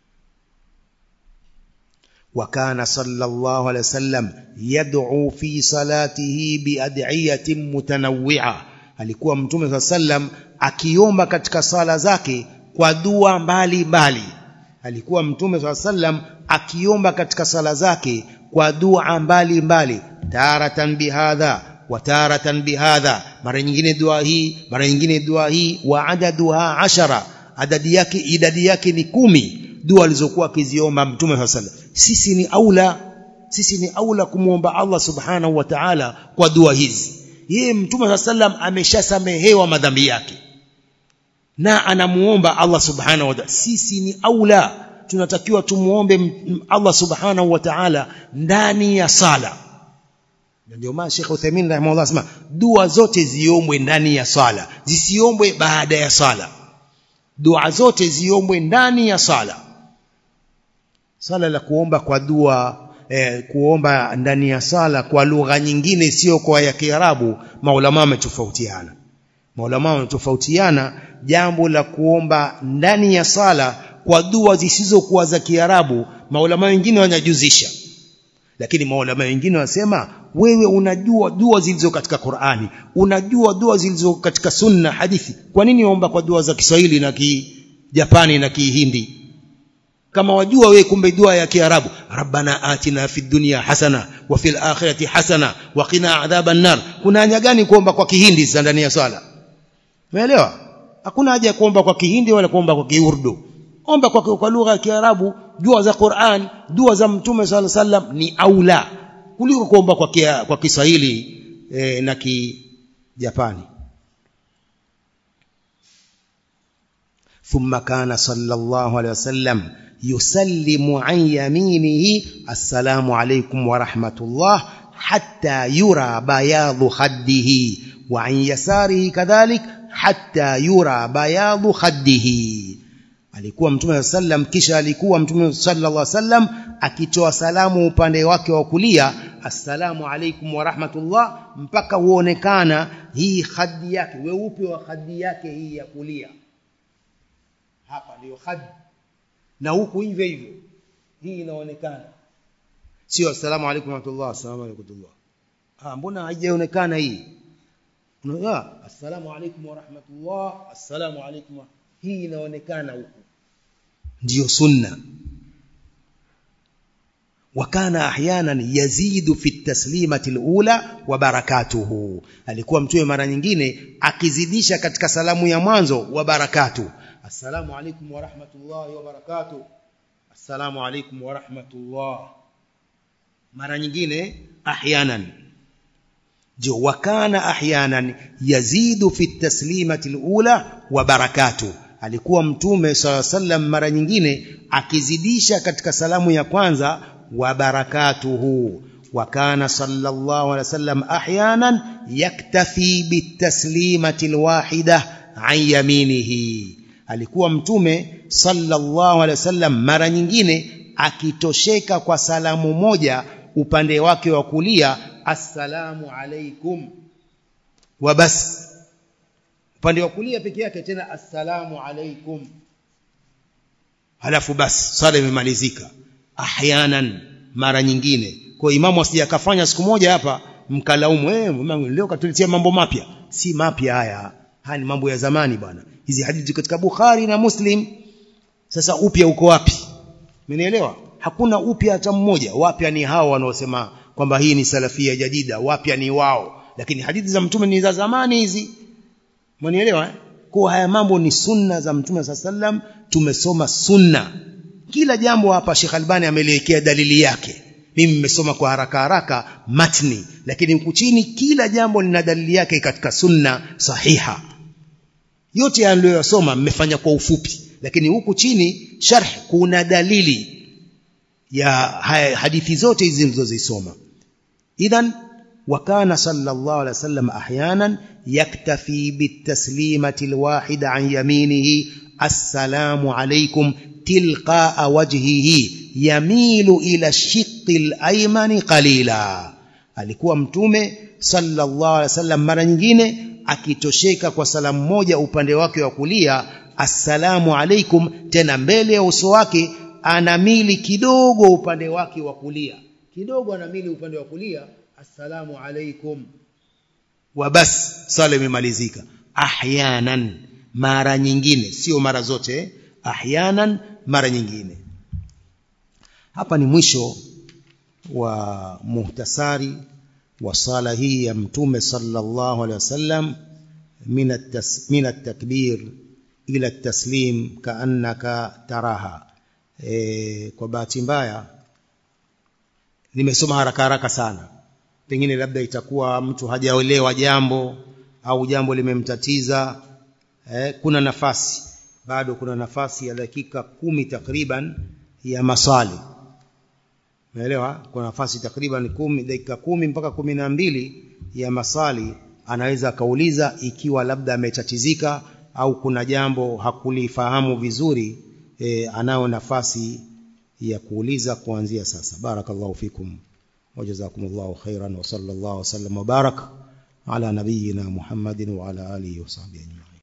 B: Wa kana sallallahu alayhi wasallam yad'u fi salatihi bi ad'iyatin mutanawwi'a. Alikuwa Mtume sallam akiomba katika sala zake kwa dua mbalimbali. Alikuwa Mtume sallam akiomba katika sala zake kwa dua mbalimbali, taratan bihadha wa taratan bihadha, mara nyingine dua hii, mara nyingine dua hii. Wa adaduha 10, idadi yake ni 10 dua alizokuwa akiziomba Mtume sallam. Sisi ni aula kumuomba Allah subhanahu wa ta'ala kwa dua hizi. Yeye Mtume sallam ameshasamehewa madhambi yake na anamuomba Allah subhanahu wa ta'ala. Sisi ni aula, tunatakiwa tumuombe Allah subhanahu wa ta'ala ndani ya sala. Ndio maana Sheikh Uthaymeen rahimahullah asema dua zote ziombwe ndani ya sala, zisiombwe baada ya sala. Dua zote ziombwe ndani ya sala. Sala la kuomba kwa dua kuomba ndani ya sala kwa lugha nyingine sio kwa ya Kiarabu, maulama wametofautiana jambo la kuomba ndani ya sala kwa dua zisizokuwa za Kiarabu. Maulama wengine wanajuzisha, lakini maulama wengine wanasema wewe unajua dua zilizo katika Qur'ani, unajua dua zilizo katika sunna hadithi, kwa nini uomba kwa dua za Kiswahili na Kijapani na Kihindi? Kama wajua wewe kumbe dua ya Kiarabu, rabbana atina fid dunya hasana wa fil akhirati hasana wa qina adhaban nar, kuna haja gani kuomba kwa Kihindi ndani ya swala? Umeelewa? Hakuna haja ya kuomba kwa Kihindi wala kuomba kwa Kiurdu. Omba kwa lugha ya Kiarabu. Dua za Qur'an, dua za Mtume sallallahu alaihi wasallam ni aula kuliko kuomba kwa Kiswahili na Kijapani. Thumma kana sallallahu alaihi wasallam yusallimu an yaminihi assalamu alaykum wa rahmatullah hatta yura bayadu khaddihi wa an yasarihi kadhalik hatta yura bayadu khaddihi. Alikuwa Mtume sallam, kisha alikuwa Mtume sallallahu alaihi wasallam akitoa salamu upande wake wa kulia, assalamu alaykum wa rahmatullah, mpaka huonekana hii khaddi yake, weupe wa khaddi yake hii ya kulia. Hapa ndio khaddi, na huku hivyo hivyo hii inaonekana, sio assalamu alaykum wa rahmatullah, assalamu alaykum wa rahmatullah. Mbona haijaonekana hii? Assalamu alaykum wa rahmatullah, assalamu alaykum, hii inaonekana huku. Ndio sunna. Wakana ahyanan yazidu fi taslimati alula wa barakatuhu. Alikuwa Mtume mara nyingine akizidisha katika salamu ya mwanzo wa barakatuh. Assalamu alaykum wa rahmatullahi wa barakatuh, assalamu alaykum wa rahmatullah. Mara nyingine ahyanan. Jo wakana ahyanan yazidu fi taslimati alula wa barakatuh. Alikuwa Mtume sallallahu alaihi wasallam mara nyingine akizidisha katika salamu ya kwanza wa barakatuhu. Wa kana sallallahu alaihi wasallam ahyanan yaktafi bitaslimati alwahida an yaminihi. Alikuwa Mtume sallallahu alaihi wasallam mara nyingine akitosheka kwa salamu moja upande wake wa kulia, assalamu alaikum, wa bas. Upande wa kulia peke yake tena assalamu alaikum, halafu bas, sala imemalizika. Ahyanan, mara nyingine. Kwa imamu asije akafanya siku moja hapa mkalaumu, leo katuletea mambo mapya. Si mapya haya ni mambo ya zamani bwana. Hizi hadithi katika Bukhari na Muslim. Sasa upya uko wapi? Mmenielewa? Hakuna upya hata mmoja. Wapya ni hao wanaosema kwamba hii ni salafia jadida, wapya ni wao, lakini hadithi za Mtume ni za zamani hizi. Mmenielewa? Kwa haya mambo ni sunna za Mtume sallam, tumesoma sunna. Kila jambo hapa Sheikh Albani ameliwekea dalili yake. Mimi nimesoma kwa haraka matni, lakini huku chini kila jambo lina dalili yake katika sunna sahiha. Yote aliyosoma mmefanya kwa ufupi, lakini huku chini sharh kuna dalili ya hadithi zote hizi mlizozisoma. Idhan وكان صلى الله عليه وسلم أحيانا يكتفي بالتسليمة الواحدة عن يمينه السلام عليكم تلقاء وجهه يميل إلى الشق الأيمن قليلا. alikuwa Mtume sallallahu alaihi wasallam mara nyingine akitosheka kwa salamu moja upande wake wa kulia, assalamu alaikum, tena mbele ya uso wake anamili kidogo upande wake wa kulia, kidogo anamili upande wa kulia, assalamu alaikum, wa bas, sala imemalizika. Ahyanan, mara nyingine, sio mara zote, ahyanan, mara nyingine. Hapa ni mwisho wa muhtasari wa sala hii ya Mtume sallallahu alaihi wasallam, min at-takbir ila at-taslim kaannaka taraha. Kwa bahati mbaya nimesoma haraka sana, pengine labda itakuwa mtu hajaelewa jambo au jambo limemtatiza. Kuna nafasi, bado kuna nafasi ya dakika 10 takriban ya maswali. Umeelewa? Kuna nafasi takriban 10, dakika 10 mpaka 12 ya maswali. Anaweza kauliza ikiwa labda ametatizika au kuna jambo hakulifahamu vizuri, anao nafasi ya kuuliza kuanzia sasa. Barakallahu fikum wa jazakumullahu khairan wa sallallahu wasallam wa baraka ala nabiyyina Muhammadin wa ala alihi wa sahbihi.